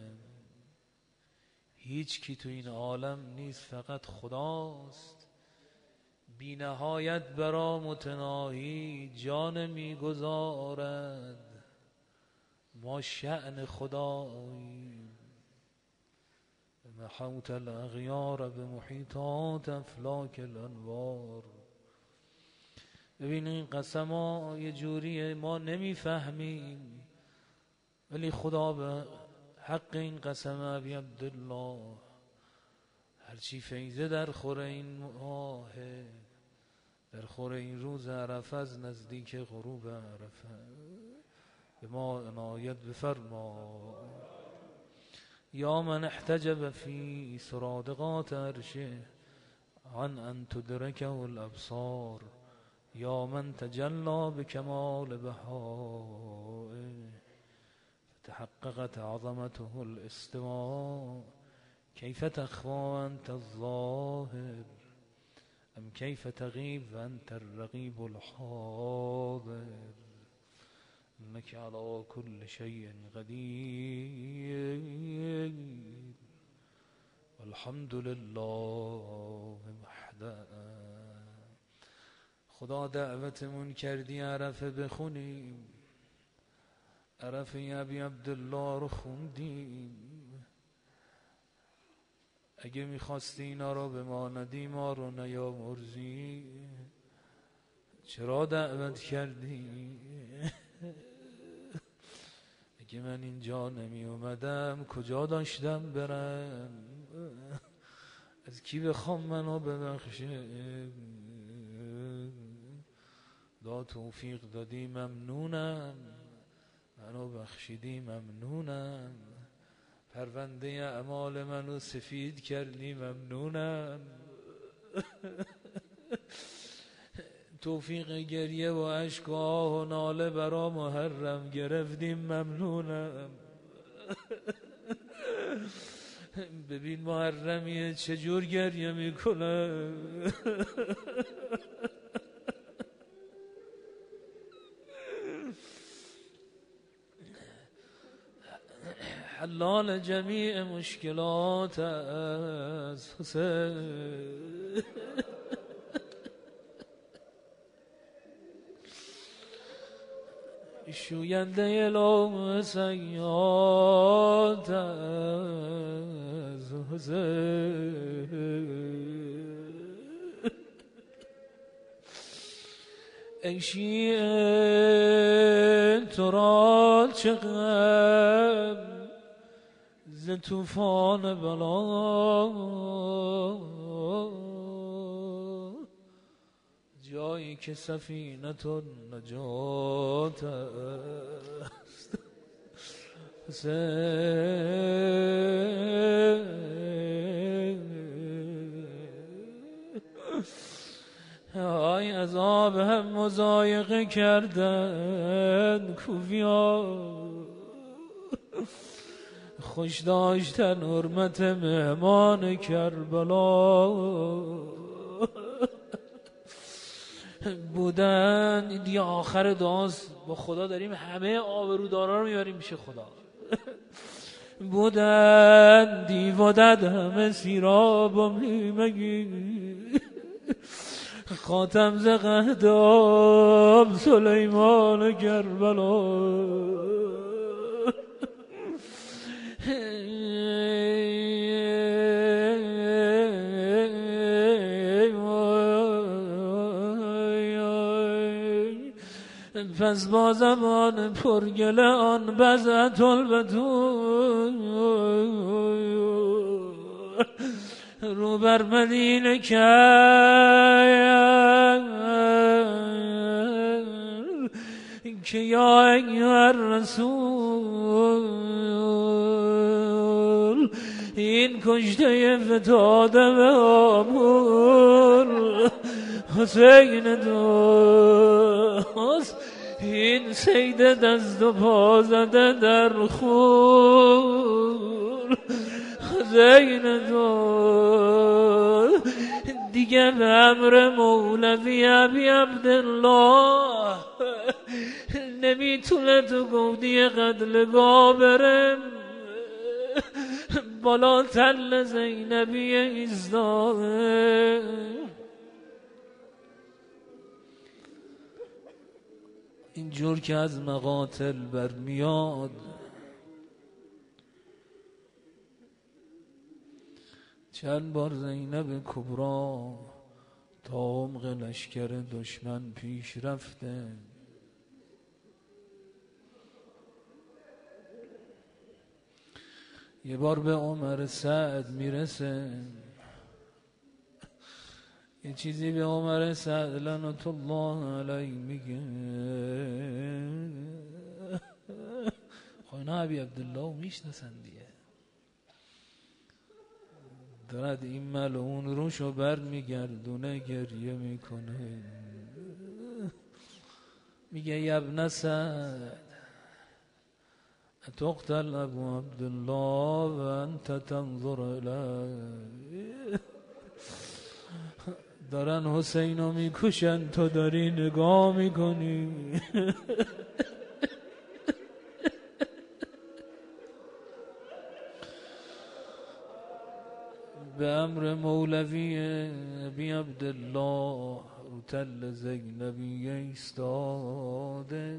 هیچ کی تو این عالم نیست، فقط خداست. بی نهایت برا متناهی جان میگذارد. ما شأن خداییم. محوت الاغیار بمحیطات افلاک الانوار. ببین این قسم ها یه جوریه ما نمیفهمیم، ولی خدا به حق این قسم ابی عبدالله هرچی فیضه در خور این ماهه، در خور این روز عرفه از نزدیک غروب عرفه به ما عنایت بفرما. یا من احتجب فی سرادقات عرشه عن ان تدرکه الابصار، یا من تجلی بکمال بهائه فتحققت عظمته الاستواء. کیف تخفى انت الظاهر ام کیف تغیب و انت الرقیب الحاضر. انك على كل شيء قدير والحمد لله وحده. خدا دعوتمون کردی عرفه بخونیم. عرفه ابی عبدالله رو خوندیم. اگه میخواستی اینا رو به ما ندی، ما رو نیامرزی، چرا دعوت کردی؟ اگه من اینجا نمی اومدم کجا داشتم برم؟ از کی بخوام منو ببخشه؟ دا توفیق دادی ممنونم، منو بخشیدی ممنونم، پرونده اعمال منو سفید کردی ممنونم، توفیق گریه و اشک و آه و ناله برا محرم گرفتیم ممنونم. ببین محرمیه چجور گریه میکنه. حلال جمیع مشکلات از حسین، شوینده لوم سیاد از حسین. ای شیعه تو را چه غم این طوفان بلا جایی که سفینه نجات است ای عذاب هم مضایقه کردن کوفیان خوش داشتن حرمت مهمان کربلا بودن. این دیگه آخر دعاست با خدا، داریم همه آبرودارا رو میبریم پیش خدا. بودن دیودد همه سیراب و میمگی خاتم ز قهداب سلیمان کربلا پس با زبان پرگله آن بزعت البتول رو بر مدینه کرد که یا ایها رسول این کشته فتاده به آمور حسین دوست این سید دست و پا زده در خون حسین دوست دیگه به امر مولوی ابی عبدالله نمیتونه تو گودی قتلگاه برم بالا تل زینبی ایستاده اینجور که از مقاتل برمیاد چند بار زینب کبرا تا عمق لشکر دشمن پیش رفته یه بار به عمر سعد میرسه یه چیزی به عمر سعد لعنت الله علیه میگه خواهینا ابی عبدالله میشناسن دیگه دارد این ملعون روشو بر میگردونه گریه میکنه میگه یبن سعد اتقتل ابو عبدالله و انت تنظر الیه دارن حسینو میکشن تو داری نگاه میکنی به امر مولوی ابی عبدالله رو تل زینبی ایستاده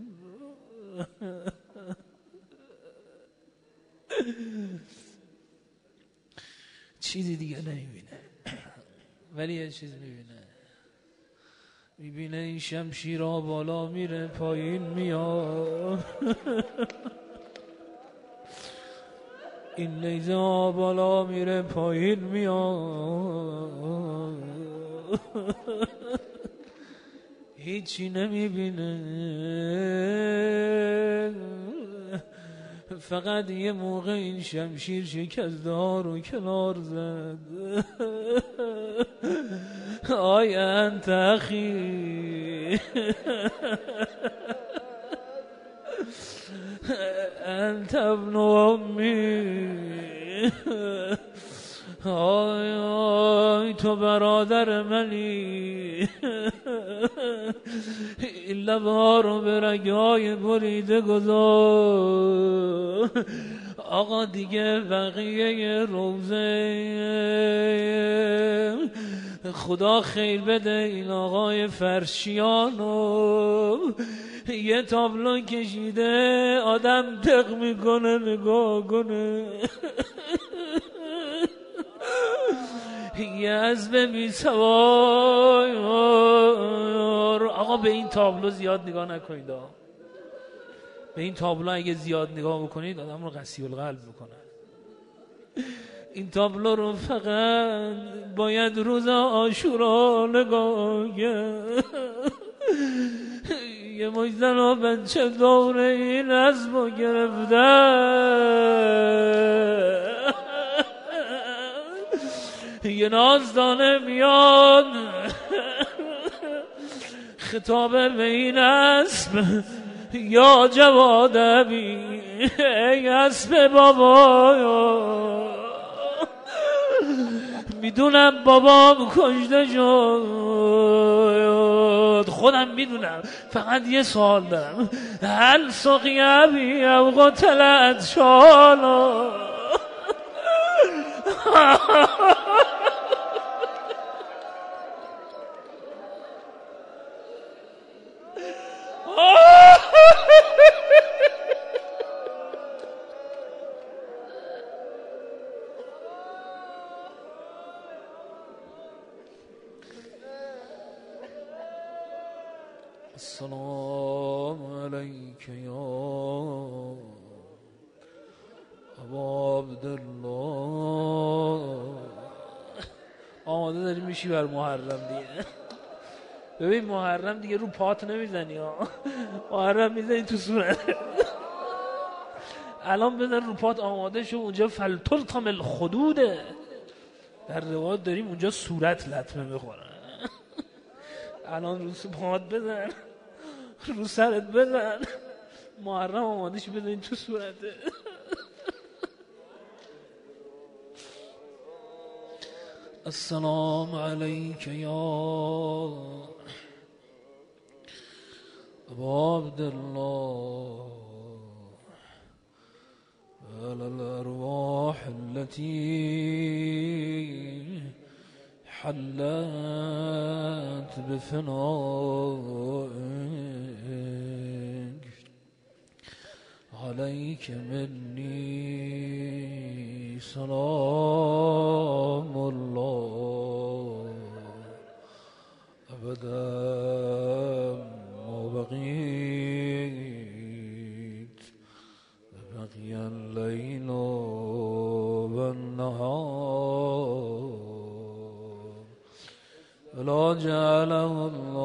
چیزی دیگه نمیبینه ولی یه چیز میبینه این شمشیرها بالا میره پایین میاد این نیزه ها بالا میره پایین میاد هیچی نمیبینه فقط یه موقع این شمشیر شکسته ها رو کنار زد آی انت اخی انت ابن امی آی تو برادر منی این لبها رو به رگهای بریده گذار آقا دیگه بقیه روزه خدا خیر بده این آقای فرشیانو یه تابلو کشیده آدم دق میکنه نگاه کنه یه از بی سوار آقا به این تابلو زیاد نگاه نکنید به این تابلو اگه زیاد نگاه بکنید آدم رو قسی القلب بکنه این تابلو رو فقط باید روز عاشورا نگاه کرد. یه مجدن و بچه دوره این اسبو گرفته، یه نازدانه میاد خطابه به این اسب، یا جواد ابی ای اسب بابا، میدونم بابام کشته شد، خودم میدونم، فقط یه سوال دارم، هل سقی ابی او قتلت شالا؟ السلام علیک یا ابا عبدالله. آماده داری میشی بر محرم دیگه. ببین محرم دیگه رو پات نمیزنی ها، محرم میزنی تو صورت. الان بزن رو پات، آماده شو، اونجا فلتلتم الخدوده، در روایت داریم اونجا صورت لطمه میخورن. الان رو پات بزن، رو سرت بزن، محرم آماده شو بزنی تو صورته. السلام علیک یا ابا عبدالله على الأرواح التي حلت بفنائك عليك مني سلام الله أبدا ما بقيت بقي الليل والنهار ولا جعله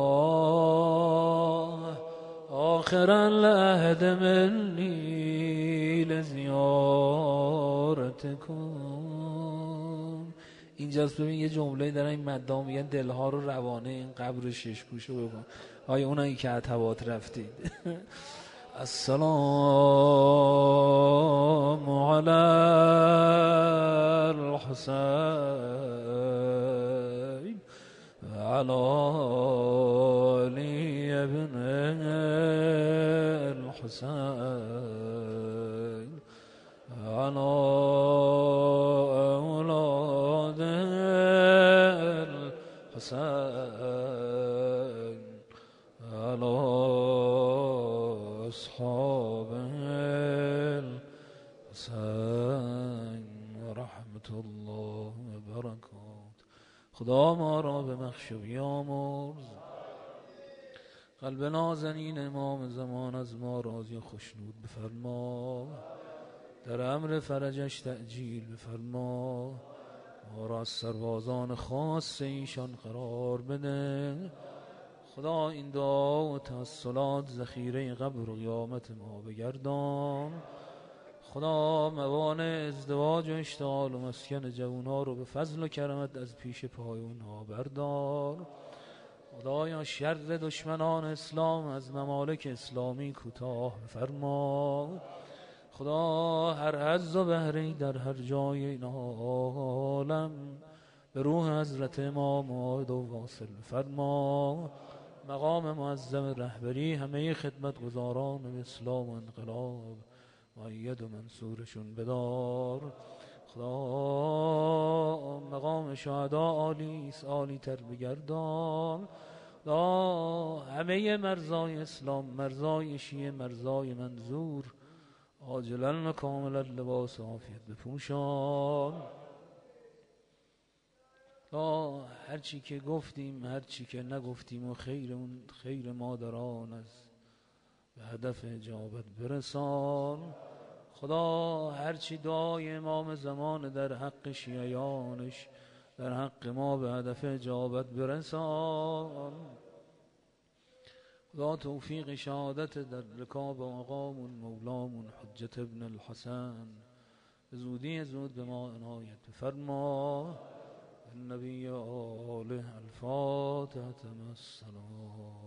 الله آخر العهد مني لزیارتکم. اینجاست ببین یه جمله دارن این مدام میگن دلها رو روانه این قبر شش گوشه بکن. آیا اونایی که عتبات رفتید. السلام علی الحسین علی علی ابن الحسین علی اولاد الحسین علی اصحاب الحسین و رحمت الله و برکات. خدا ما را به بخش و بیامرز. قلب نازنین امام زمان از ما راضی و خوشنود بفرما، در امر فرجش تعجیل بفرما، ما را از سربازان خاص ایشان قرار بده. خدا این دعا و توسلات ذخیره قبر و قیامت ما بگردان. خدا موانع ازدواج و اشتغال و مسکن جوانها رو به فضل و کرمت از پیش پای اونها بردار. خدایا شر دشمنان اسلام از ممالک اسلامی کوتاه بفرما. خدا هر حظ و بهره‌ای در هر جای این عالم به روح حضرت امام عاد و واصل بفرما. مقام معظم رهبری همه خدمتگزاران اسلام و انقلاب مؤید و منصورشون بدار. خدا مقام شهدا عالی است، عالی تر بگردان. خدا همه مرزای اسلام، مرزای شیعه، مرزای منظور عاجلا و کاملا لباس عافیت بپوشان. تا هرچی که گفتیم هرچی که نگفتیم و خیر مادران از به هدف اجابت برسان. خدا هرچی دعای امام زمان در حق شیعیانش در حق ما به هدف اجابت برسان. خدا توفیق شهادت در رکاب آقامون مولامون حجت ابن الحسن به زودی زود به ما عنایت فرما. النبی آله الفاتحة مع السلام.